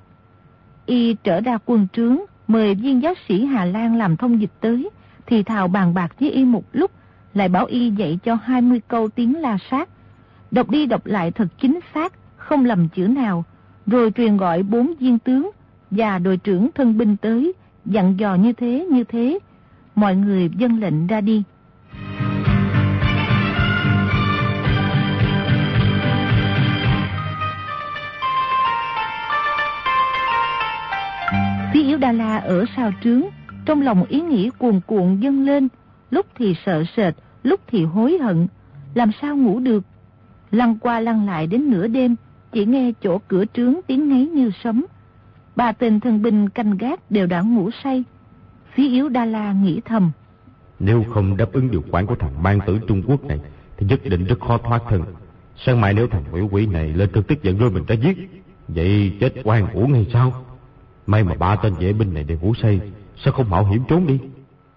Y trở ra quân trướng, mời viên giáo sĩ Hà Lan làm thông dịch tới, thì thào bàn bạc với y một lúc, lại bảo y dạy cho hai mươi câu tiếng La Sát. Đọc đi đọc lại thật chính xác, không lầm chữ nào, rồi truyền gọi bốn viên tướng và đội trưởng thân binh tới, dặn dò như thế như thế. Mọi người vâng lệnh ra đi. Phí Yếu Đa La ở sau trướng, trong lòng ý nghĩ cuồn cuộn dâng lên, lúc thì sợ sệt, lúc thì hối hận, làm sao ngủ được. Lăn qua lăn lại đến nửa đêm, chỉ nghe chỗ cửa trướng tiếng ngáy như sấm. Ba tên thân binh canh gác đều đã ngủ say. Phí Yếu Đa La nghĩ thầm: nếu không đáp ứng điều khoản của thằng ban tử Trung Quốc này thì nhất định rất khó thoát thân. Sáng mai nếu thằng quỷ quỷ này lên cơn tức giận rồi mình đã giết, vậy chết oan uổng hay sao? May mà ba tên vệ binh này đều ngủ say, sao không mạo hiểm trốn đi.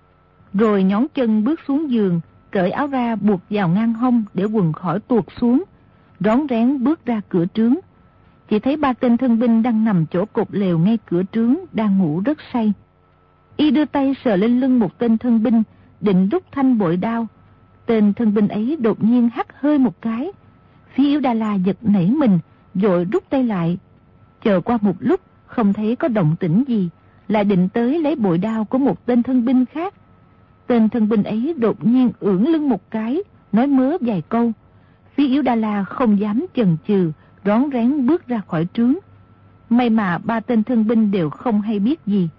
Rồi nhón chân bước xuống giường, cởi áo ra buộc vào ngang hông để quần khỏi tuột xuống, rón rén bước ra cửa trướng. Chỉ thấy ba tên thân binh đang nằm chỗ cột lều ngay cửa trướng, đang ngủ rất say. Y đưa tay sờ lên lưng một tên thân binh, định rút thanh bội đao. Tên thân binh ấy đột nhiên hắt hơi một cái. Phí Yếu Đa La giật nảy mình, vội rút tay lại. Chờ qua một lúc không thấy có động tĩnh gì, lại định tới lấy bội đao của một tên thân binh khác. Tên thân binh ấy đột nhiên ưỡn lưng một cái, nói mớ vài câu. Phí Yếu Đa La không dám chần chừ, rón rén bước ra khỏi trướng. May mà ba tên thân binh đều không hay biết gì.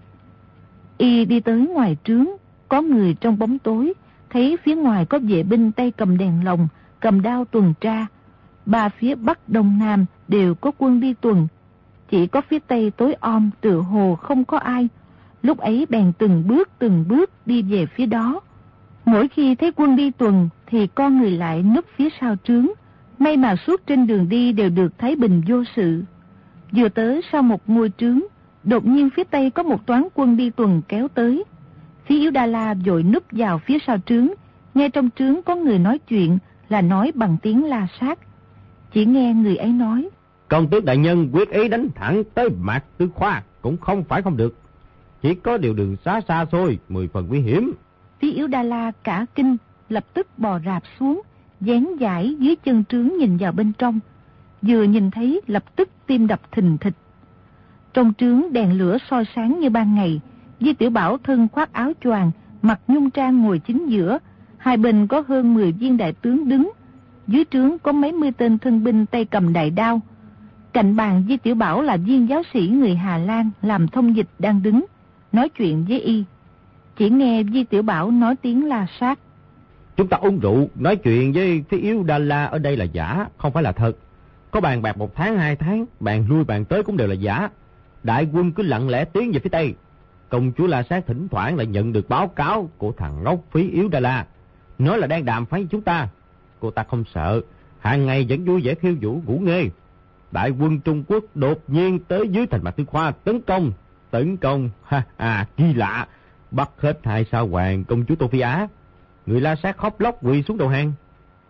Y đi tới ngoài trướng, có người trong bóng tối, thấy phía ngoài có vệ binh tay cầm đèn lồng, cầm đao tuần tra. Ba phía bắc đông nam đều có quân đi tuần, chỉ có phía tây tối om tựa hồ không có ai. Lúc ấy bèn từng bước từng bước đi về phía đó. Mỗi khi thấy quân đi tuần thì con người lại núp phía sau trướng. May mà suốt trên đường đi đều được thái bình vô sự. Vừa tới sau một ngôi trướng, đột nhiên phía tây có một toán quân đi tuần kéo tới. Phí Yếu Đa La vội núp vào phía sau trướng, nghe trong trướng có người nói chuyện, là nói bằng tiếng La Sát. Chỉ nghe người ấy nói: công tước đại nhân quyết ý đánh thẳng tới Mạc Tư Khoa cũng không phải không được, chỉ có điều đường xá xa xôi, mười phần nguy hiểm. Phí Yếu Đa La cả kinh, lập tức bò rạp xuống, dán dải dưới chân trướng nhìn vào bên trong. Vừa nhìn thấy lập tức tim đập thình thịch. Trong trướng đèn lửa soi sáng như ban ngày. Di Tiểu Bảo thân khoác áo choàng, mặc nhung trang ngồi chính giữa, hai bên có hơn mười viên đại tướng đứng. Dưới trướng có mấy mươi tên thân binh tay cầm đại đao. Cạnh bàn Di Tiểu Bảo là viên giáo sĩ người Hà Lan làm thông dịch đang đứng, nói chuyện với y. Chỉ nghe Di Tiểu Bảo nói tiếng La Sát: chúng ta uống rượu, nói chuyện với Phí Yếu Đa La ở đây là giả, không phải là thật. Có bàn bạc một tháng, hai tháng, bàn lui bàn tới cũng đều là giả. Đại quân cứ lặng lẽ tiến về phía tây. Công chúa La Sát thỉnh thoảng lại nhận được báo cáo của thằng ngốc Phí Yếu Đa La, nói là đang đàm phán với chúng ta. Cô ta không sợ, hàng ngày vẫn vui vẻ khiêu vũ ngủ nghê. Đại quân Trung Quốc đột nhiên tới dưới thành Mạc Tư Khoa tấn công, tấn công, ha ha, kỳ lạ, bắt hết hai sao hoàng công chúa Tô Phi Á. Người La Sát khóc lóc quỳ xuống đầu hàng.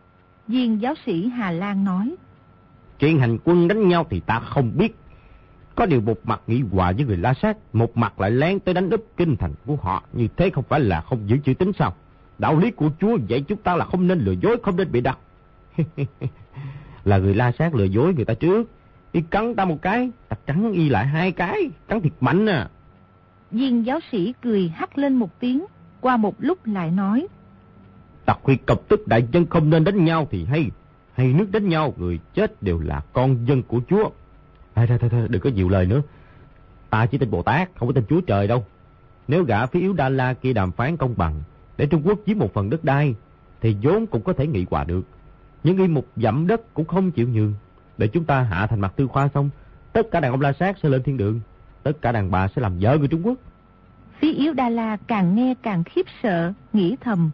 Viên giáo sĩ Hà Lan nói: chuyện hành quân đánh nhau thì ta không biết. Có điều một mặt nghị hòa với người La Sát, một mặt lại lén tới đánh úp kinh thành của họ, như thế không phải là không giữ chữ tín sao? Đạo lý của Chúa dạy chúng ta là không nên lừa dối, không nên bị đặt. Là người La Sát lừa dối người ta trước, y cắn ta một cái, ta cắn y lại hai cái, cắn thiệt mạnh à. Viên giáo sĩ cười hắt lên một tiếng, qua một lúc lại nói: ta khuyên cập tức đại dân không nên đánh nhau thì hay, hay nước đánh nhau, người chết đều là con dân của Chúa. Thôi thôi thôi, đừng có nhiều lời nữa. Ta chỉ tin Bồ Tát, không có tin Chúa Trời đâu. Nếu gã Phí Yếu Đa La kia đàm phán công bằng để Trung Quốc chiếm một phần đất đai thì vốn cũng có thể nghị hòa được. Nhưng y một dặm đất cũng không chịu nhường. Để chúng ta hạ thành Mạc Tư Khoa xong, tất cả đàn ông La Sát sẽ lên thiên đường, tất cả đàn bà sẽ làm vợ người Trung Quốc. Phí Yếu Đa La càng nghe càng khiếp sợ, nghĩ thầm: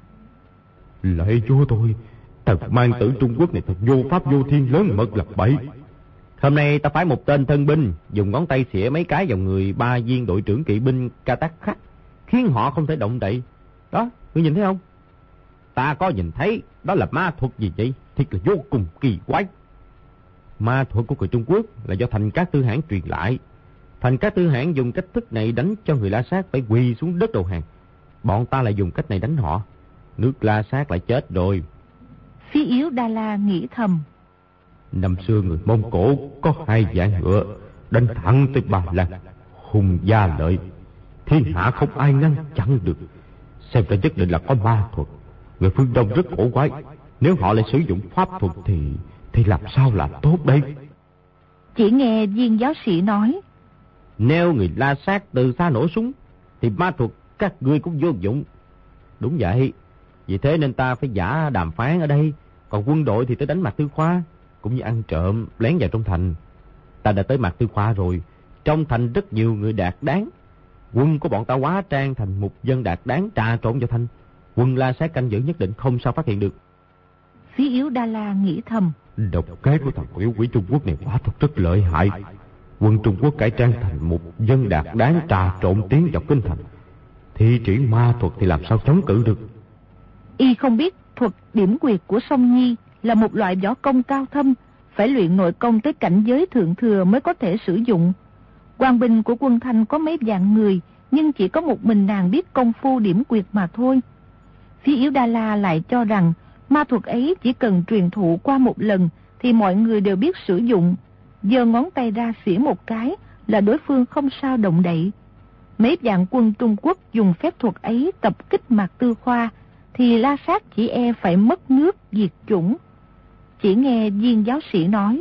lạy Chúa tôi, thằng mang tử Trung Quốc này thật vô pháp vô thiên, lớn mật lập bậy. Hôm nay ta phái một tên thân binh dùng ngón tay xỉa mấy cái vào người ba viên đội trưởng kỵ binh Ca Tắc Khắc, khiến họ không thể động đậy. Đó, ngươi nhìn thấy không? Ta có nhìn thấy, đó là ma thuật gì vậy? Thiệt là vô cùng kỳ quái. Ma thuật của người Trung Quốc là do Thành Cát Tư Hãn truyền lại. Thành Cát Tư Hãn dùng cách thức này đánh cho người La Sát phải quỳ xuống đất đầu hàng. Bọn ta lại dùng cách này đánh họ. nước La Sát lại chết rồi. Phí Yếu Đa La nghĩ thầm. Năm xưa người Mông Cổ có hai vạn ngựa đánh thẳng tới Ba Lan, hùng gia lợi, thiên hạ không ai ngăn chặn được. Xem ra nhất định là có ma thuật. Người phương Đông rất cổ quái, nếu họ lại sử dụng pháp thuật thì thì làm sao là tốt đây? Chỉ nghe viên giáo sĩ nói, nếu người La Sát từ xa nổ súng thì ma thuật các ngươi cũng vô dụng. Đúng vậy, vì thế nên ta phải giả đàm phán ở đây, còn quân đội thì tới đánh Mạc Tư Khoa, cũng như ăn trộm lén vào trong thành. Ta đã tới Mạc Tư Khoa rồi, trong thành rất nhiều người đạt đáng. Quân của bọn ta hóa trang thành mục dân đạt đáng trà trộn vào thành, quân La Sát canh giữ nhất định không sao phát hiện được. Phí Yếu Đa La nghĩ thầm, độc kế của thằng quỷ quỷ Trung Quốc này quả thật rất lợi hại. Quân Trung Quốc cải trang thành mục dân đạt đáng trà trộn tiến vào kinh thành, thi triển ma thuật thì làm sao chống cự được. Y không biết thuật điểm quyệt của Song Nhi là một loại võ công cao thâm, phải luyện nội công tới cảnh giới thượng thừa mới có thể sử dụng. Quan binh của quân Thanh có mấy vạn người, nhưng chỉ có một mình nàng biết công phu điểm quyệt mà thôi. Phí Yếu Đa La lại cho rằng ma thuật ấy chỉ cần truyền thụ qua một lần thì mọi người đều biết sử dụng. Giơ ngón tay ra xỉa một cái là đối phương không sao động đậy. Mấy vạn quân Trung Quốc dùng phép thuật ấy tập kích Mạc Tư Khoa thì La Sát chỉ e phải mất nước diệt chủng. Chỉ nghe viên giáo sĩ nói,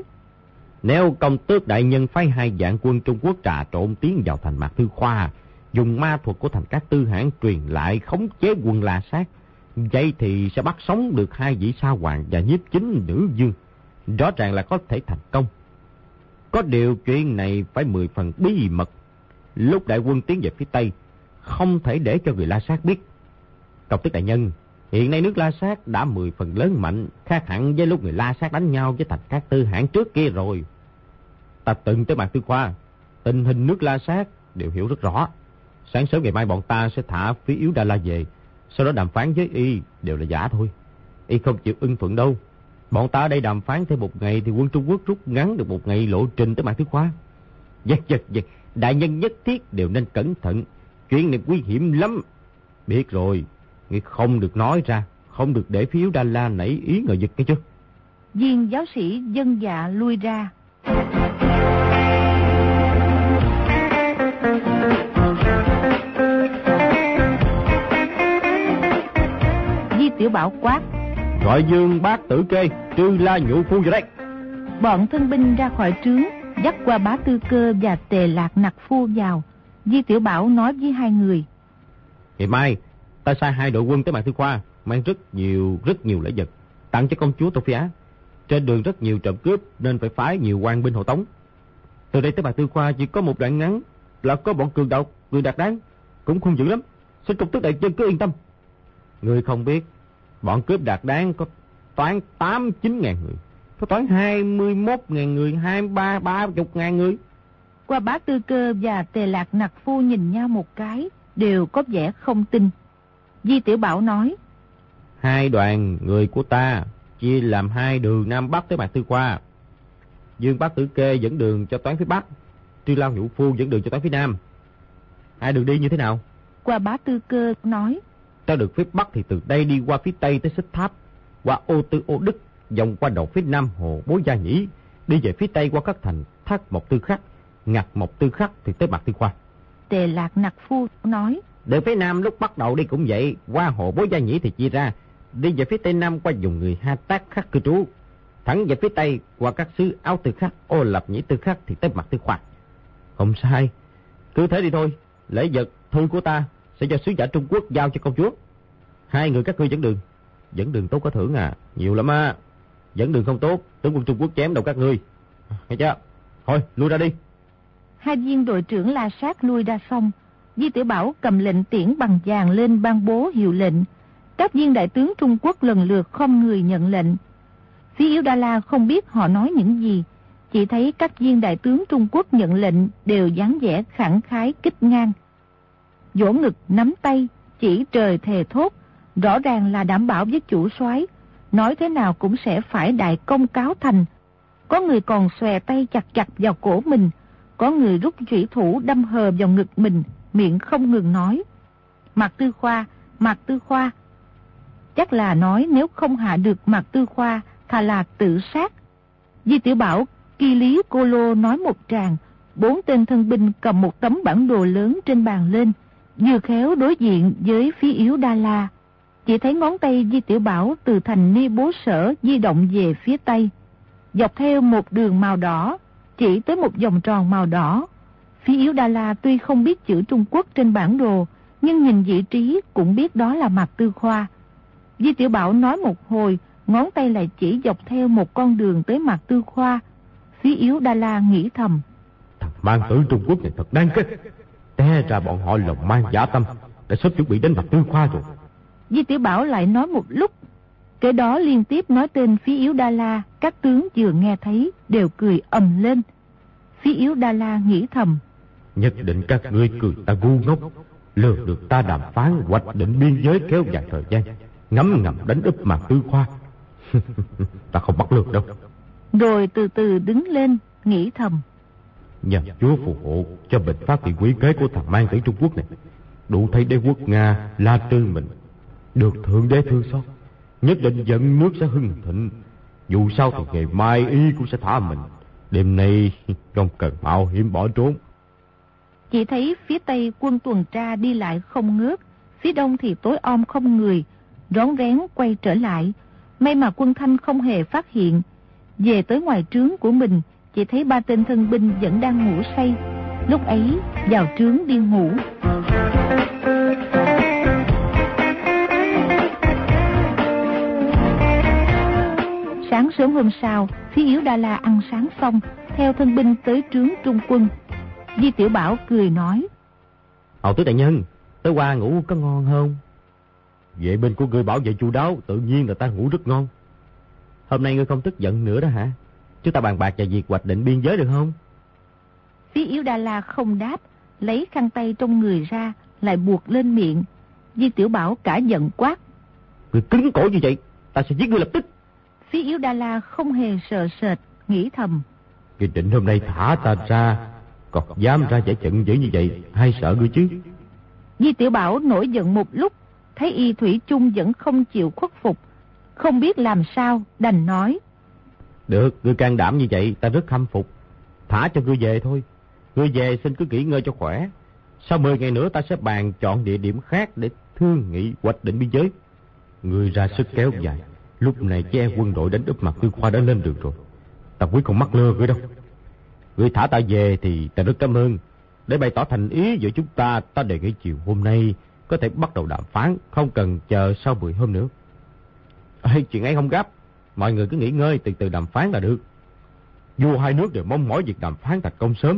nếu công tước đại nhân phái hai vạn quân Trung Quốc trà trộn tiến vào thành Mạc Tư Khoa, dùng ma thuật của thành các tư hãng truyền lại khống chế quân La Sát, vậy thì sẽ bắt sống được hai vị sa hoàng và nhiếp chính nữ vương, rõ ràng là có thể thành công. Có điều chuyện này phải mười phần bí mật. Lúc đại quân tiến về phía Tây, không thể để cho người La Sát biết. Công tước đại nhân, hiện nay nước La Sát đã mười phần lớn mạnh, khác hẳn với lúc người La Sát đánh nhau với thành các tư hãng trước kia rồi. Ta từng tới Mạc Tư Khoa, tình hình nước La Sát đều hiểu rất rõ. Sáng sớm ngày mai bọn ta sẽ thả Phí Yếu Đa La về, sau đó đàm phán với y đều là giả thôi. Y không chịu ưng thuận đâu. Bọn ta ở đây đàm phán thêm một ngày thì quân Trung Quốc rút ngắn được một ngày lộ trình tới Mạc Tư Khoa. Giật giật giật, đại nhân nhất thiết đều nên cẩn thận, chuyện này nguy hiểm lắm. Biết rồi, ngươi không được nói ra, không được để Phí Yếu Đa La nảy ý ngờ vực cái chứ. viên giáo sĩ dân dạ lui ra. Di Tiểu Bảo quát, gọi Dương Bác Tử Kê, Trư La Nhũ Phu vào đây. Bọn thân binh ra khỏi trướng, dắt qua Bá Tư Cơ và Tề Lạc Nặc Phu vào. Di Tiểu Bảo nói với hai người, ngày mai ta sai hai đội quân tới Mạc Tư Khoa, mang rất nhiều rất nhiều lễ vật tặng cho công chúa Tô Phi Á. Trên đường rất nhiều trộm cướp nên phải phái nhiều quan binh hộ tống. Từ đây tới Mạc Tư Khoa chỉ có một đoạn ngắn, là có bọn cường độc, người đạt đáng, cũng không dữ lắm. Xin công tước đại nhân cứ yên tâm. Người không biết, bọn cướp đạt đáng có toán tám chín ngàn người, có toán hai mươi mốt ngàn người, hai mươi ba ba chục ngàn người. Qua Bá Tư Cơ và Tề Lạc Nặc Phu nhìn nhau một cái, đều có vẻ không tin. Di Tiểu Bảo nói, hai đoàn người của ta chia làm hai đường Nam Bắc tới Mạc Tư Khoa. Dương Bác Tử Kê dẫn đường cho toán phía Bắc, Trư Lao Nhũ Phu dẫn đường cho toán phía Nam. Hai đường đi như thế nào? Qua Bá Tư Cơ nói, ta được phía Bắc thì từ đây đi qua phía Tây tới Xích Tháp, qua Ô Tư Ô Đức, vòng qua đầu phía Nam hồ Bố Gia Nhĩ, đi về phía Tây qua các thành Thác Mộc Tư Khắc, Ngặt Mộc Tư Khắc thì tới Mạc Tư Khoa. Tề Lạc Nặc Phu nói, đường phía Nam lúc bắt đầu đi cũng vậy, qua hồ Bố Gia Nhĩ thì chia ra, đi về phía Tây Nam qua vùng người Ha Tác Khắc cư trú, thẳng về phía Tây qua các xứ Áo Tư Khắc, Ô Lập Nhĩ Tư Khắc thì tới Mạc Tư Khoa. Không sai, cứ thế đi thôi. Lễ vật thư của ta sẽ do sứ giả Trung Quốc giao cho công chúa. Hai người các ngươi dẫn đường. Dẫn đường tốt có thưởng à? Nhiều lắm á. Dẫn đường không tốt, tướng quân Trung Quốc chém đầu các ngươi. Nghe chưa? Thôi, lui ra đi. Hai viên đội trưởng La Sát lui ra xong, Di Tiểu Bảo cầm lệnh tiễn bằng vàng lên ban bố hiệu lệnh. Các viên đại tướng Trung Quốc lần lượt không người nhận lệnh. Phí Yếu Đa La không biết họ nói những gì, chỉ thấy các viên đại tướng Trung Quốc nhận lệnh đều dáng vẻ khẳng khái kích ngang. Vỗ ngực nắm tay, chỉ trời thề thốt, rõ ràng là đảm bảo với chủ soái, nói thế nào cũng sẽ phải đại công cáo thành. Có người còn xòe tay chặt chặt vào cổ mình, có người rút chủy thủ đâm hờ vào ngực mình, miệng không ngừng nói, Mạc Tư Khoa, Mạc Tư Khoa. chắc là nói nếu không hạ được Mạc Tư Khoa, thà là tự sát. Di Tiểu Bảo, Kỳ Lý Cô Lô nói một tràng, bốn tên thân binh cầm một tấm bản đồ lớn trên bàn lên, vừa khéo đối diện với Phí Yếu Đa La. Chỉ thấy ngón tay Di Tiểu Bảo từ thành Ni Bố Sở di động về phía tây, dọc theo một đường màu đỏ, chỉ tới một vòng tròn màu đỏ. Phí Yếu Đa La tuy không biết chữ Trung Quốc trên bản đồ, nhưng nhìn vị trí cũng biết đó là Mạc Tư Khoa. Di Tiểu Bảo nói một hồi, ngón tay lại chỉ dọc theo một con đường tới Mạc Tư Khoa. Phí Yếu Đa La nghĩ thầm: thằng mang tử Trung Quốc này thật đáng ghét. Té ra bọn họ lòng mang dã tâm, đã sớm chuẩn bị đến Mạc Tư Khoa rồi. Di Tiểu Bảo lại nói một lúc, kể đó liên tiếp nói tên Phí Yếu Đa La. Các tướng vừa nghe thấy đều cười ầm lên. Phí Yếu Đa La nghĩ thầm: nhất định các ngươi cười ta ngu ngốc, lừa được ta đàm phán hoạch định biên giới kéo dài thời gian, ngấm ngầm đánh úp Mạc Tư Khoa. Ta không bắt lừa đâu. Rồi từ từ đứng lên nghĩ thầm: nhờ Chúa phù hộ cho bệnh phát hiện quỷ kế của thằng mang tử Trung Quốc này, đủ thấy đế quốc Nga La Tư mình được thượng đế thương xót, nhất định dẫn nước sẽ hưng thịnh. Dù sao thì ngày mai y cũng sẽ thả mình, đêm nay không cần mạo hiểm bỏ trốn. Chỉ thấy phía tây quân tuần tra đi lại không ngớt, phía đông thì tối om không người, rón rén quay trở lại. May mà quân Thanh không hề phát hiện. Về tới ngoài trướng của mình, chỉ thấy ba tên thân binh vẫn đang ngủ say. Lúc ấy vào trướng đi ngủ. Sáng sớm hôm sau, Phí Yếu Đa La ăn sáng xong, theo thân binh tới trướng trung quân. Di Tiểu Bảo cười nói: Hầu tứ đại nhân, tới qua ngủ có ngon không? Vệ binh của ngươi bảo vệ chu đáo, tự nhiên là ta ngủ rất ngon. Hôm nay ngươi không tức giận nữa đó hả? Chúng ta bàn bạc về việc hoạch định biên giới được không? Phí Yếu Đa La không đáp, lấy khăn tay trong người ra, lại buộc lên miệng. Di Tiểu Bảo cả giận quát: Ngươi cứng cổ như vậy, ta sẽ giết ngươi lập tức. Phí Yếu Đa La không hề sợ sệt, nghĩ thầm: Ngươi định hôm nay thả ta ra, còn dám ra giải trận dữ như vậy, hay sợ ngươi chứ? Di Tiểu Bảo nổi giận một lúc, thấy y thủy chung vẫn không chịu khuất phục, không biết làm sao, đành nói: Được, ngươi can đảm như vậy, ta rất khâm phục. Thả cho ngươi về thôi. Ngươi về xin cứ nghỉ ngơi cho khỏe. Sau mười ngày nữa ta sẽ bàn chọn địa điểm khác để thương nghị hoạch định biên giới. Ngươi ra sức kéo dài, lúc này che quân đội đánh úp Mạc Tư Khoa đã lên đường rồi. Ta quyết không mắc lơ ngươi đâu. Ngươi thả ta về thì ta rất cảm ơn. Để bày tỏ thành ý giữa chúng ta, ta đề nghị chiều hôm nay có thể bắt đầu đàm phán, không cần chờ sau mười hôm nữa. Ê, chuyện ấy không gấp, mọi người cứ nghỉ ngơi từ từ đàm phán là được. Vua hai nước đều mong mỏi việc đàm phán thành công sớm.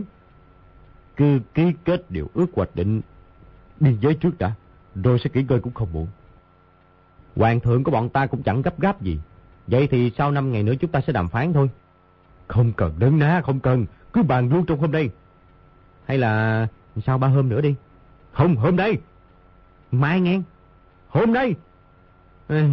Cứ ký kết điều ước hoạch định biên giới trước đã, rồi sẽ nghỉ ngơi cũng không muộn. Hoàng thượng của bọn ta cũng chẳng gấp gáp gì. Vậy thì sau năm ngày nữa chúng ta sẽ đàm phán thôi. Không cần đớn ná, không cần, cứ bàn luôn trong hôm nay. Hay là sau ba hôm nữa đi. Không, hôm nay. Mai nghe. Hôm nay. Ê,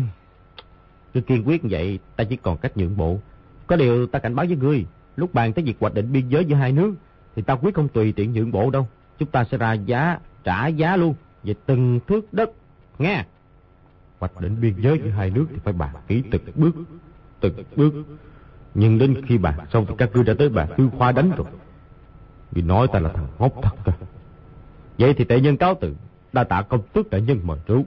cứ kiên quyết như vậy, ta chỉ còn cách nhượng bộ. Có điều ta cảnh báo với ngươi, lúc bàn tới việc hoạch định biên giới giữa hai nước thì ta quyết không tùy tiện nhượng bộ đâu. Chúng ta sẽ ra giá, trả giá luôn về từng thước đất, nghe. Hoạch định biên giới giữa hai nước thì phải bàn kỹ từng bước, từng bước. Nhưng đến khi bàn xong thì các ngươi đã tới bàn Tư Khoa đánh rồi. Vì nói ta là thằng ngốc thật cơ. Vậy thì tệ nhân cáo từ, đa tạ công tước đại nhân mời rượu.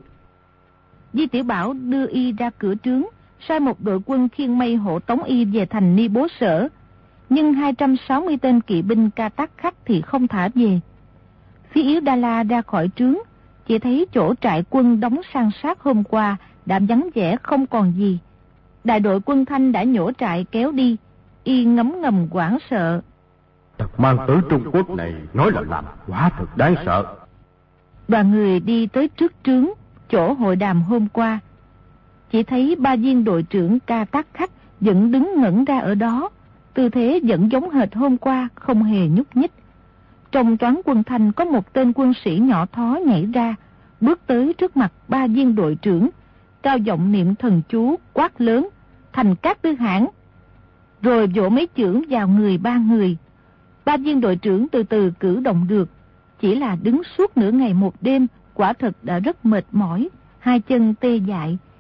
Di Tiểu Bảo đưa y ra cửa trướng, sai một đội quân khiêng mây hộ tống y về thành Ni Bố Sở. Nhưng hai trăm sáu mươi tên kỵ binh Ca Tắc Khắc thì không thả về. Phí Yếu Đa La ra khỏi trướng, chỉ thấy chỗ trại quân đóng san sát hôm qua đã vắng vẻ không còn gì. Đại đội quân Thanh đã nhổ trại kéo đi, y ngấm ngầm hoảng sợ. Thằng mang tử Trung Quốc này nói là làm quá thật đáng sợ. Đoàn người đi tới trước trướng, chỗ hội đàm hôm qua. Chỉ thấy ba viên đội trưởng Ca Tắc Khắc vẫn đứng ngẩn ra ở đó, tư thế vẫn giống hệt hôm qua, không hề nhúc nhích. Trong toán quân Thanh có một tên quân sĩ nhỏ thó nhảy ra, bước tới trước mặt ba viên đội trưởng, cao giọng niệm thần chú, quát lớn: Thành Cát Tư Hãn. Rồi vỗ mấy chưởng vào người ba người. Ba viên đội trưởng từ từ cử động được, chỉ là đứng suốt nửa ngày một đêm, quả thật đã rất mệt mỏi, hai chân tê dại,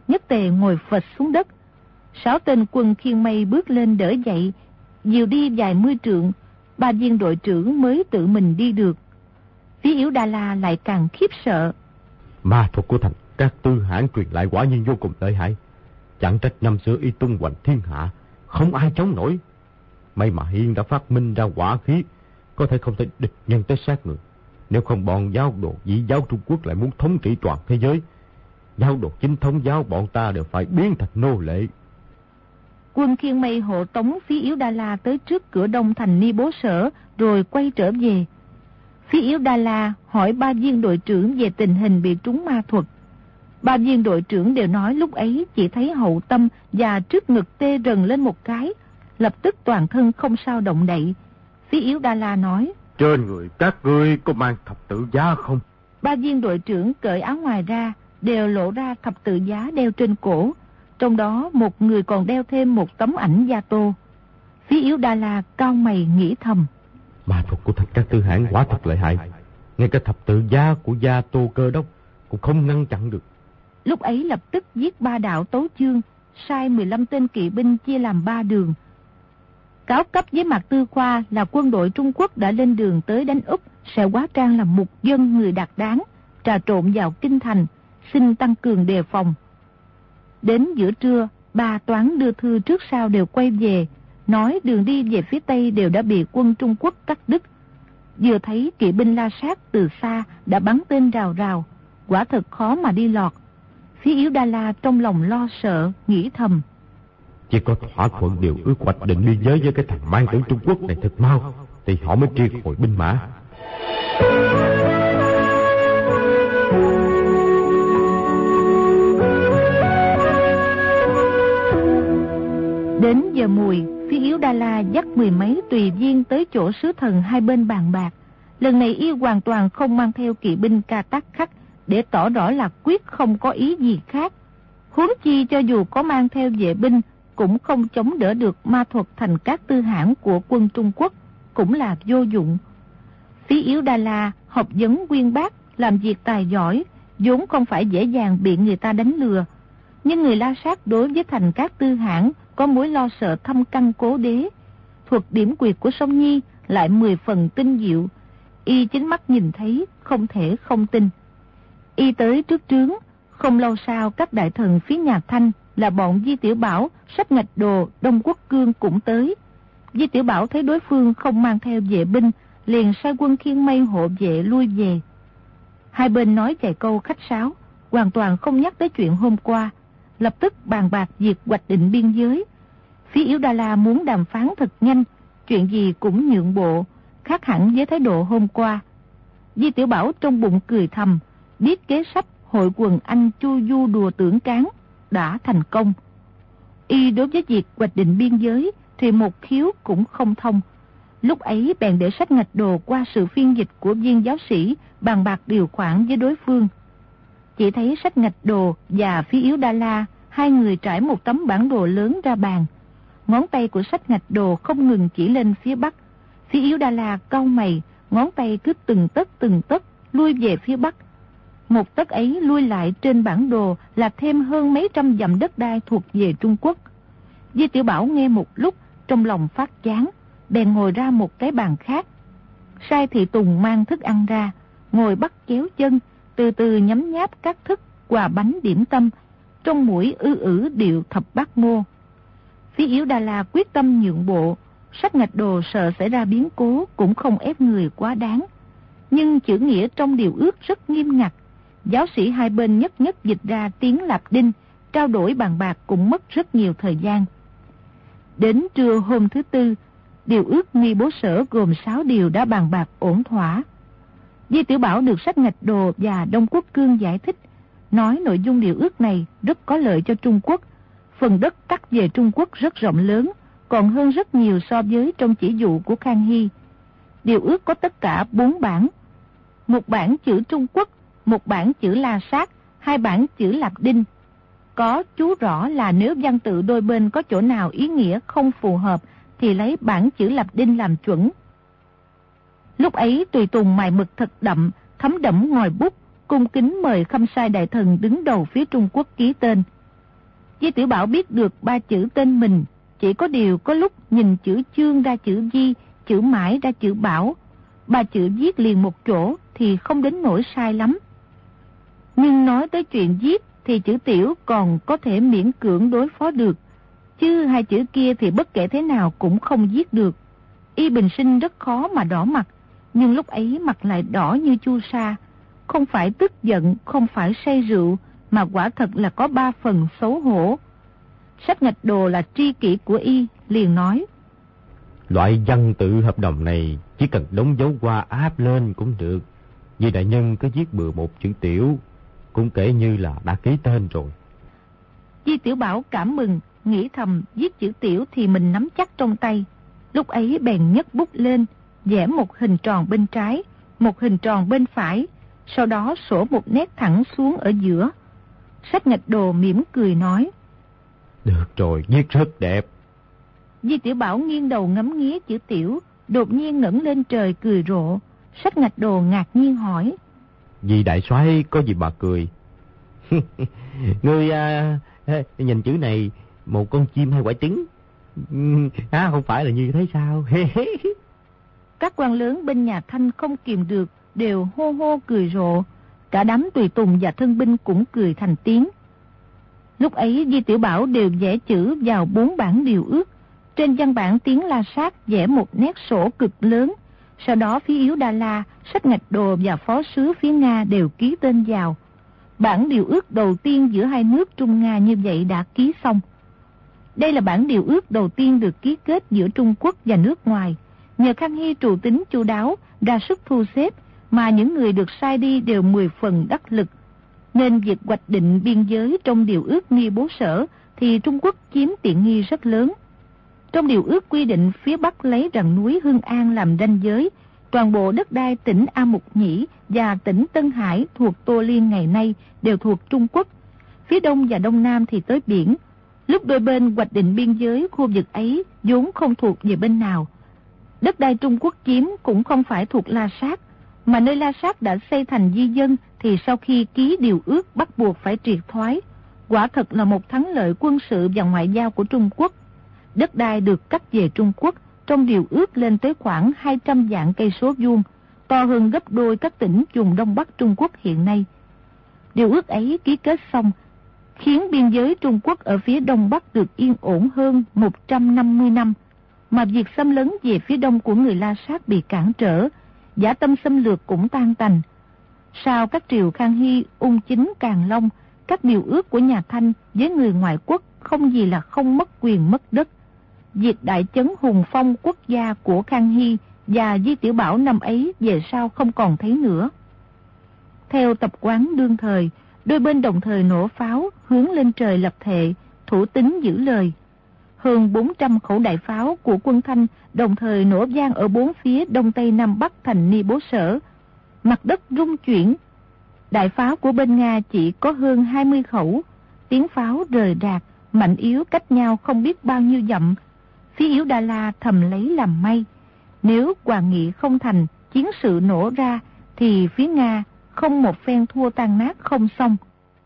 nhất tề ngồi phịch xuống đất. Sáu tên quân khiên mây bước lên đỡ dậy, dìu đi vài mươi trượng, ba viên đội trưởng mới tự mình đi được. Phía Yếu Đa La lại càng khiếp sợ. Ma thuật của thành các tư hãn truyền lại quả nhiên vô cùng lợi hại. Chẳng trách năm xưa y tung hoành thiên hạ, không ai chống nổi. May mà Hiên đã phát minh ra quả khí, có thể không thể địch nhân tới sát người. Nếu không bọn giáo đồ dị giáo Trung Quốc lại muốn thống trị toàn thế giới, giáo đồ chính thống giáo bọn ta đều phải biến thành nô lệ. Quân khiên mây hộ tống phía Yếu Đa La tới trước cửa đông thành Ni Bố Sở, rồi quay trở về. Phía Yếu Đa La hỏi ba viên đội trưởng về tình hình bị trúng ma thuật. Ba viên đội trưởng đều nói lúc ấy chỉ thấy hậu tâm và trước ngực tê rần lên một cái, lập tức toàn thân không sao động đậy. Phía Yếu Đa La nói: trên người các ngươi có mang thập tự giá không? Ba viên đội trưởng cởi áo ngoài ra, đều lộ ra thập tự giá đeo trên cổ. Trong đó một người còn đeo thêm một tấm ảnh Gia Tô. Phía Yếu Đa La cau mày nghĩ thầm: Ma thuật của Thạch Các Tư Hãn quả thật lợi hại, ngay cả thập tự giá của Gia Tô Cơ Đốc cũng không ngăn chặn được. Lúc ấy lập tức giết ba đạo tấu chương, sai mười lăm tên kỵ binh chia làm ba đường, cáo cấp với Mạc Tư Khoa là quân đội Trung Quốc đã lên đường tới đánh Úc, sẽ hóa trang làm mục dân người đạt đáng, trà trộn vào kinh thành, xin tăng cường đề phòng. Đến giữa trưa, ba toán đưa thư trước sau đều quay về, nói đường đi về phía Tây đều đã bị quân Trung Quốc cắt đứt. Vừa thấy kỵ binh La Sát từ xa đã bắn tên rào rào, quả thật khó mà đi lọt. Phía Yếu Đa La trong lòng lo sợ, nghĩ thầm: chỉ có thỏa thuận điều ước hoạch định biên giới với cái thằng mang tử Trung Quốc này thật mau, thì họ mới triệt hồi binh mã. Đến giờ mùi, phía Yếu Đa La dắt mười mấy tùy viên tới chỗ sứ thần hai bên bàn bạc. Lần này y hoàn toàn không mang theo kỵ binh Ca Tắc Khắc, để tỏ rõ là quyết không có ý gì khác. Huống chi cho dù có mang theo vệ binh, cũng không chống đỡ được ma thuật Thành Các Tư Hãn của quân Trung Quốc, cũng là vô dụng. Phía Yếu Đa La học vấn uyên bác, làm việc tài giỏi, vốn không phải dễ dàng bị người ta đánh lừa. Nhưng người La Sát đối với Thành Các Tư Hãn có mối lo sợ thâm căn cố đế. Thuật điểm quyệt của Song Nhi lại mười phần tinh diệu, y chính mắt nhìn thấy, không thể không tin. Y tới trước trướng, không lâu sau các đại thần phía nhà Thanh là bọn Di Tiểu Bảo, Sách Ngạch Đồ, Đông Quốc Cương cũng tới. Di Tiểu Bảo thấy đối phương không mang theo vệ binh, liền sai quân khiên mây hộ vệ lui về. Hai bên nói vài câu khách sáo, hoàn toàn không nhắc tới chuyện hôm qua, lập tức bàn bạc việc hoạch định biên giới. Phía Yếu Đa La muốn đàm phán thật nhanh, chuyện gì cũng nhượng bộ, khác hẳn với thái độ hôm qua. Di Tiểu Bảo trong bụng cười thầm, biết kế sách hội quần anh chu du đùa tưởng cán đã thành công. Y đối với việc hoạch định biên giới thì một khiếu cũng không thông. Lúc ấy bèn để Sách Ngạch Đồ qua sự phiên dịch của viên giáo sĩ bàn bạc điều khoản với đối phương. Chỉ thấy Sách Ngạch Đồ và phía Yếu Đa La, hai người trải một tấm bản đồ lớn ra bàn. Ngón tay của Sách Ngạch Đồ không ngừng chỉ lên phía bắc. Phía Yếu Đa La cau mày, ngón tay cứ từng tấc từng tấc lui về phía bắc. Một tấc ấy lui lại trên bản đồ là thêm hơn mấy trăm dặm đất đai thuộc về Trung Quốc. Di Tiểu Bảo nghe một lúc, trong lòng phát chán, bèn ngồi ra một cái bàn khác. Sai thị tùng mang thức ăn ra, ngồi bắt chéo chân, từ từ nhấm nháp các thức quà bánh điểm tâm, trong mũi ư ử điệu thập bát ngô. Phía Yếu Đa La quyết tâm nhượng bộ, Sách Ngạch Đồ sợ xảy ra biến cố cũng không ép người quá đáng. Nhưng chữ nghĩa trong điều ước rất nghiêm ngặt. Giáo sĩ hai bên nhất nhất dịch ra tiếng Lạp Đinh, trao đổi bàn bạc cũng mất rất nhiều thời gian. Đến trưa hôm thứ tư, điều ước Nghi Bố Sở gồm sáu điều đã bàn bạc ổn thỏa. Di Tiểu Bảo được Sách Ngạch Đồ và Đông Quốc Cương giải thích, nói nội dung điều ước này rất có lợi cho Trung Quốc. Phần đất cắt về Trung Quốc rất rộng lớn, còn hơn rất nhiều so với trong chỉ dụ của Khang Hy. Điều ước có tất cả bốn bản. Một bản chữ Trung Quốc, một bản chữ La Sát, hai bản chữ Lạp Đinh. Có chú rõ là nếu văn tự đôi bên có chỗ nào ý nghĩa không phù hợp thì lấy bản chữ Lạp Đinh làm chuẩn. Lúc ấy tùy tùng mài mực thật đậm, thấm đẫm ngòi bút, cung kính mời Khâm Sai đại thần đứng đầu phía Trung Quốc ký tên. Di Tiểu Bảo biết được ba chữ tên mình, chỉ có điều có lúc nhìn chữ Chương ra chữ Di, chữ Mãi ra chữ Bảo. Ba chữ viết liền một chỗ thì không đến nỗi sai lắm. Nhưng nói tới chuyện viết thì chữ Tiểu còn có thể miễn cưỡng đối phó được, chứ hai chữ kia thì bất kể thế nào cũng không viết được. Y bình sinh rất khó mà đỏ mặt, nhưng lúc ấy mặt lại đỏ như chu sa. Không phải tức giận, không phải say rượu, mà quả thật là có ba phần xấu hổ. Sách Ngạch Đồ là tri kỷ của Y, liền nói: Loại văn tự hợp đồng này chỉ cần đóng dấu qua áp lên cũng được. Vì đại nhân có viết bừa một chữ Tiểu, cũng kể như là đã ký tên rồi. Di Tiểu Bảo cảm mừng, nghĩ thầm viết chữ Tiểu thì mình nắm chắc trong tay. Lúc ấy bèn nhấc bút lên, vẽ một hình tròn bên trái, một hình tròn bên phải, sau đó sổ một nét thẳng xuống ở giữa. Sách Ngạch Đồ mỉm cười nói: Được rồi, viết rất đẹp. Di Tiểu Bảo nghiêng đầu ngắm nghía chữ Tiểu, đột nhiên ngẩng lên trời cười rộ. Sách Ngạch Đồ ngạc nhiên hỏi: Vì đại soái có gì mà cười? Ngươi à, nhìn chữ này, một con chim hay quả trứng? À, không phải là như thế sao? Các quan lớn bên nhà Thanh không kìm được, đều hô hô cười rộ. Cả đám tùy tùng và thân binh cũng cười thành tiếng. Lúc ấy Di Tiểu Bảo đều vẽ chữ vào bốn bản điều ước. Trên văn bản tiếng La Sát vẽ một nét sổ cực lớn. Sau đó phía Yếu Đa La, Sách Ngạch Đồ và phó sứ phía Nga đều ký tên vào. Bản điều ước đầu tiên giữa hai nước Trung Nga như vậy đã ký xong. Đây là bản điều ước đầu tiên được ký kết giữa Trung Quốc và nước ngoài. Nhờ Khang Hy trù tính chu đáo, ra sức thu xếp, mà những người được sai đi đều mười phần đắc lực. Nên việc hoạch định biên giới trong điều ước Nghi Bố Sở thì Trung Quốc chiếm tiện nghi rất lớn. Trong điều ước quy định phía Bắc lấy rặng núi Hưng An làm ranh giới, toàn bộ đất đai tỉnh A Mục Nhĩ và tỉnh Tân Hải thuộc Tô Liên ngày nay đều thuộc Trung Quốc. Phía Đông và Đông Nam thì tới biển. Lúc đôi bên hoạch định biên giới khu vực ấy vốn không thuộc về bên nào. Đất đai Trung Quốc chiếm cũng không phải thuộc La Sát, mà nơi La Sát đã xây thành di dân thì sau khi ký điều ước bắt buộc phải triệt thoái. Quả thật là một thắng lợi quân sự và ngoại giao của Trung Quốc. Đất đai được cắt về Trung Quốc trong điều ước lên tới khoảng hai trăm vạn cây số vuông, to hơn gấp đôi các tỉnh vùng Đông Bắc Trung Quốc hiện nay. Điều ước ấy ký kết xong, khiến biên giới Trung Quốc ở phía Đông Bắc được yên ổn hơn một trăm năm mươi năm, mà việc xâm lấn về phía đông của người La Sát bị cản trở, dã tâm xâm lược cũng tan tành. Sau các triều Khang Hy, Ung Chính, Càn Long, các điều ước của nhà Thanh với người ngoại quốc không gì là không mất quyền mất đất. Việc đại chấn hùng phong quốc gia của Khang Hy và Di Tiểu Bảo năm ấy về sau không còn thấy nữa. Theo tập quán đương thời, đôi bên đồng thời nổ pháo hướng lên trời lập thệ, thủ tín giữ lời. Hơn bốn trăm khẩu đại pháo của quân Thanh đồng thời nổ vang ở bốn phía đông tây nam bắc thành Ni Bố Sở. Mặt đất rung chuyển. Đại pháo của bên Nga chỉ có hơn hai mươi khẩu. Tiếng pháo rời rạc, mạnh yếu cách nhau không biết bao nhiêu dặm. Phía Yếu Đa La thầm lấy làm may. Nếu Hoàng Nghị không thành, chiến sự nổ ra, thì phía Nga không một phen thua tan nát không xong.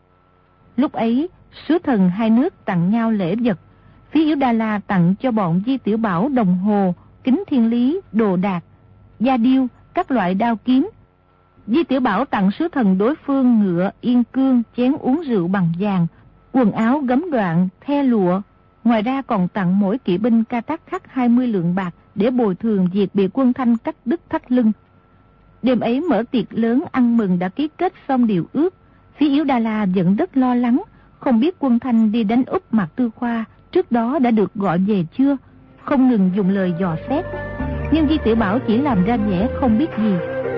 Lúc ấy, sứ thần hai nước tặng nhau lễ vật. Phía Yếu Đa La tặng cho bọn Di Tiểu Bảo đồng hồ, kính thiên lý, đồ đạc, da điêu, các loại đao kiếm. Di Tiểu Bảo tặng sứ thần đối phương ngựa, yên cương, chén uống rượu bằng vàng, quần áo gấm đoạn, the lụa. Ngoài ra còn tặng mỗi kỵ binh ca tác khắc hai mươi lượng bạc để bồi thường việc bị quân Thanh cắt đứt thắt lưng. Đêm ấy mở tiệc lớn ăn mừng đã ký kết xong điều ước. Phía Yếu Đa La vẫn rất lo lắng, không biết quân Thanh đi đánh úp Mạc Tư Khoa trước đó đã được gọi về chưa, không ngừng dùng lời dò xét. Nhưng Di Tiểu Bảo chỉ làm ra vẻ không biết gì.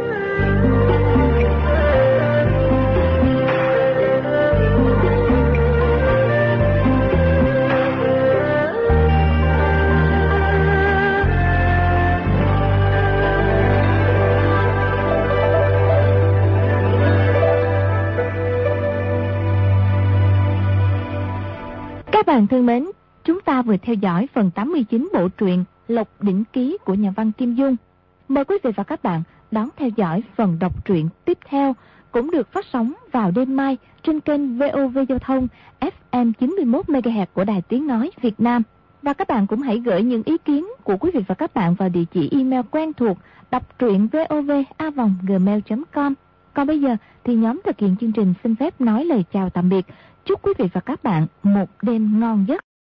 Các bạn thân mến, chúng ta vừa theo dõi phần tám mươi chín bộ truyện Lộc Đỉnh Ký của nhà văn Kim Dung. Mời quý vị và các bạn đón theo dõi phần đọc truyện tiếp theo cũng được phát sóng vào đêm mai trên kênh vê o vê Giao thông ép em chín mươi mốt mê ga héc của Đài Tiếng Nói Việt Nam. Và các bạn cũng hãy gửi những ý kiến của quý vị và các bạn vào địa chỉ email quen thuộc đọc truyện vov a vòng gmail chấm com. Còn bây giờ thì nhóm thực hiện chương trình xin phép nói lời chào tạm biệt. Chúc quý vị và các bạn một đêm ngon giấc.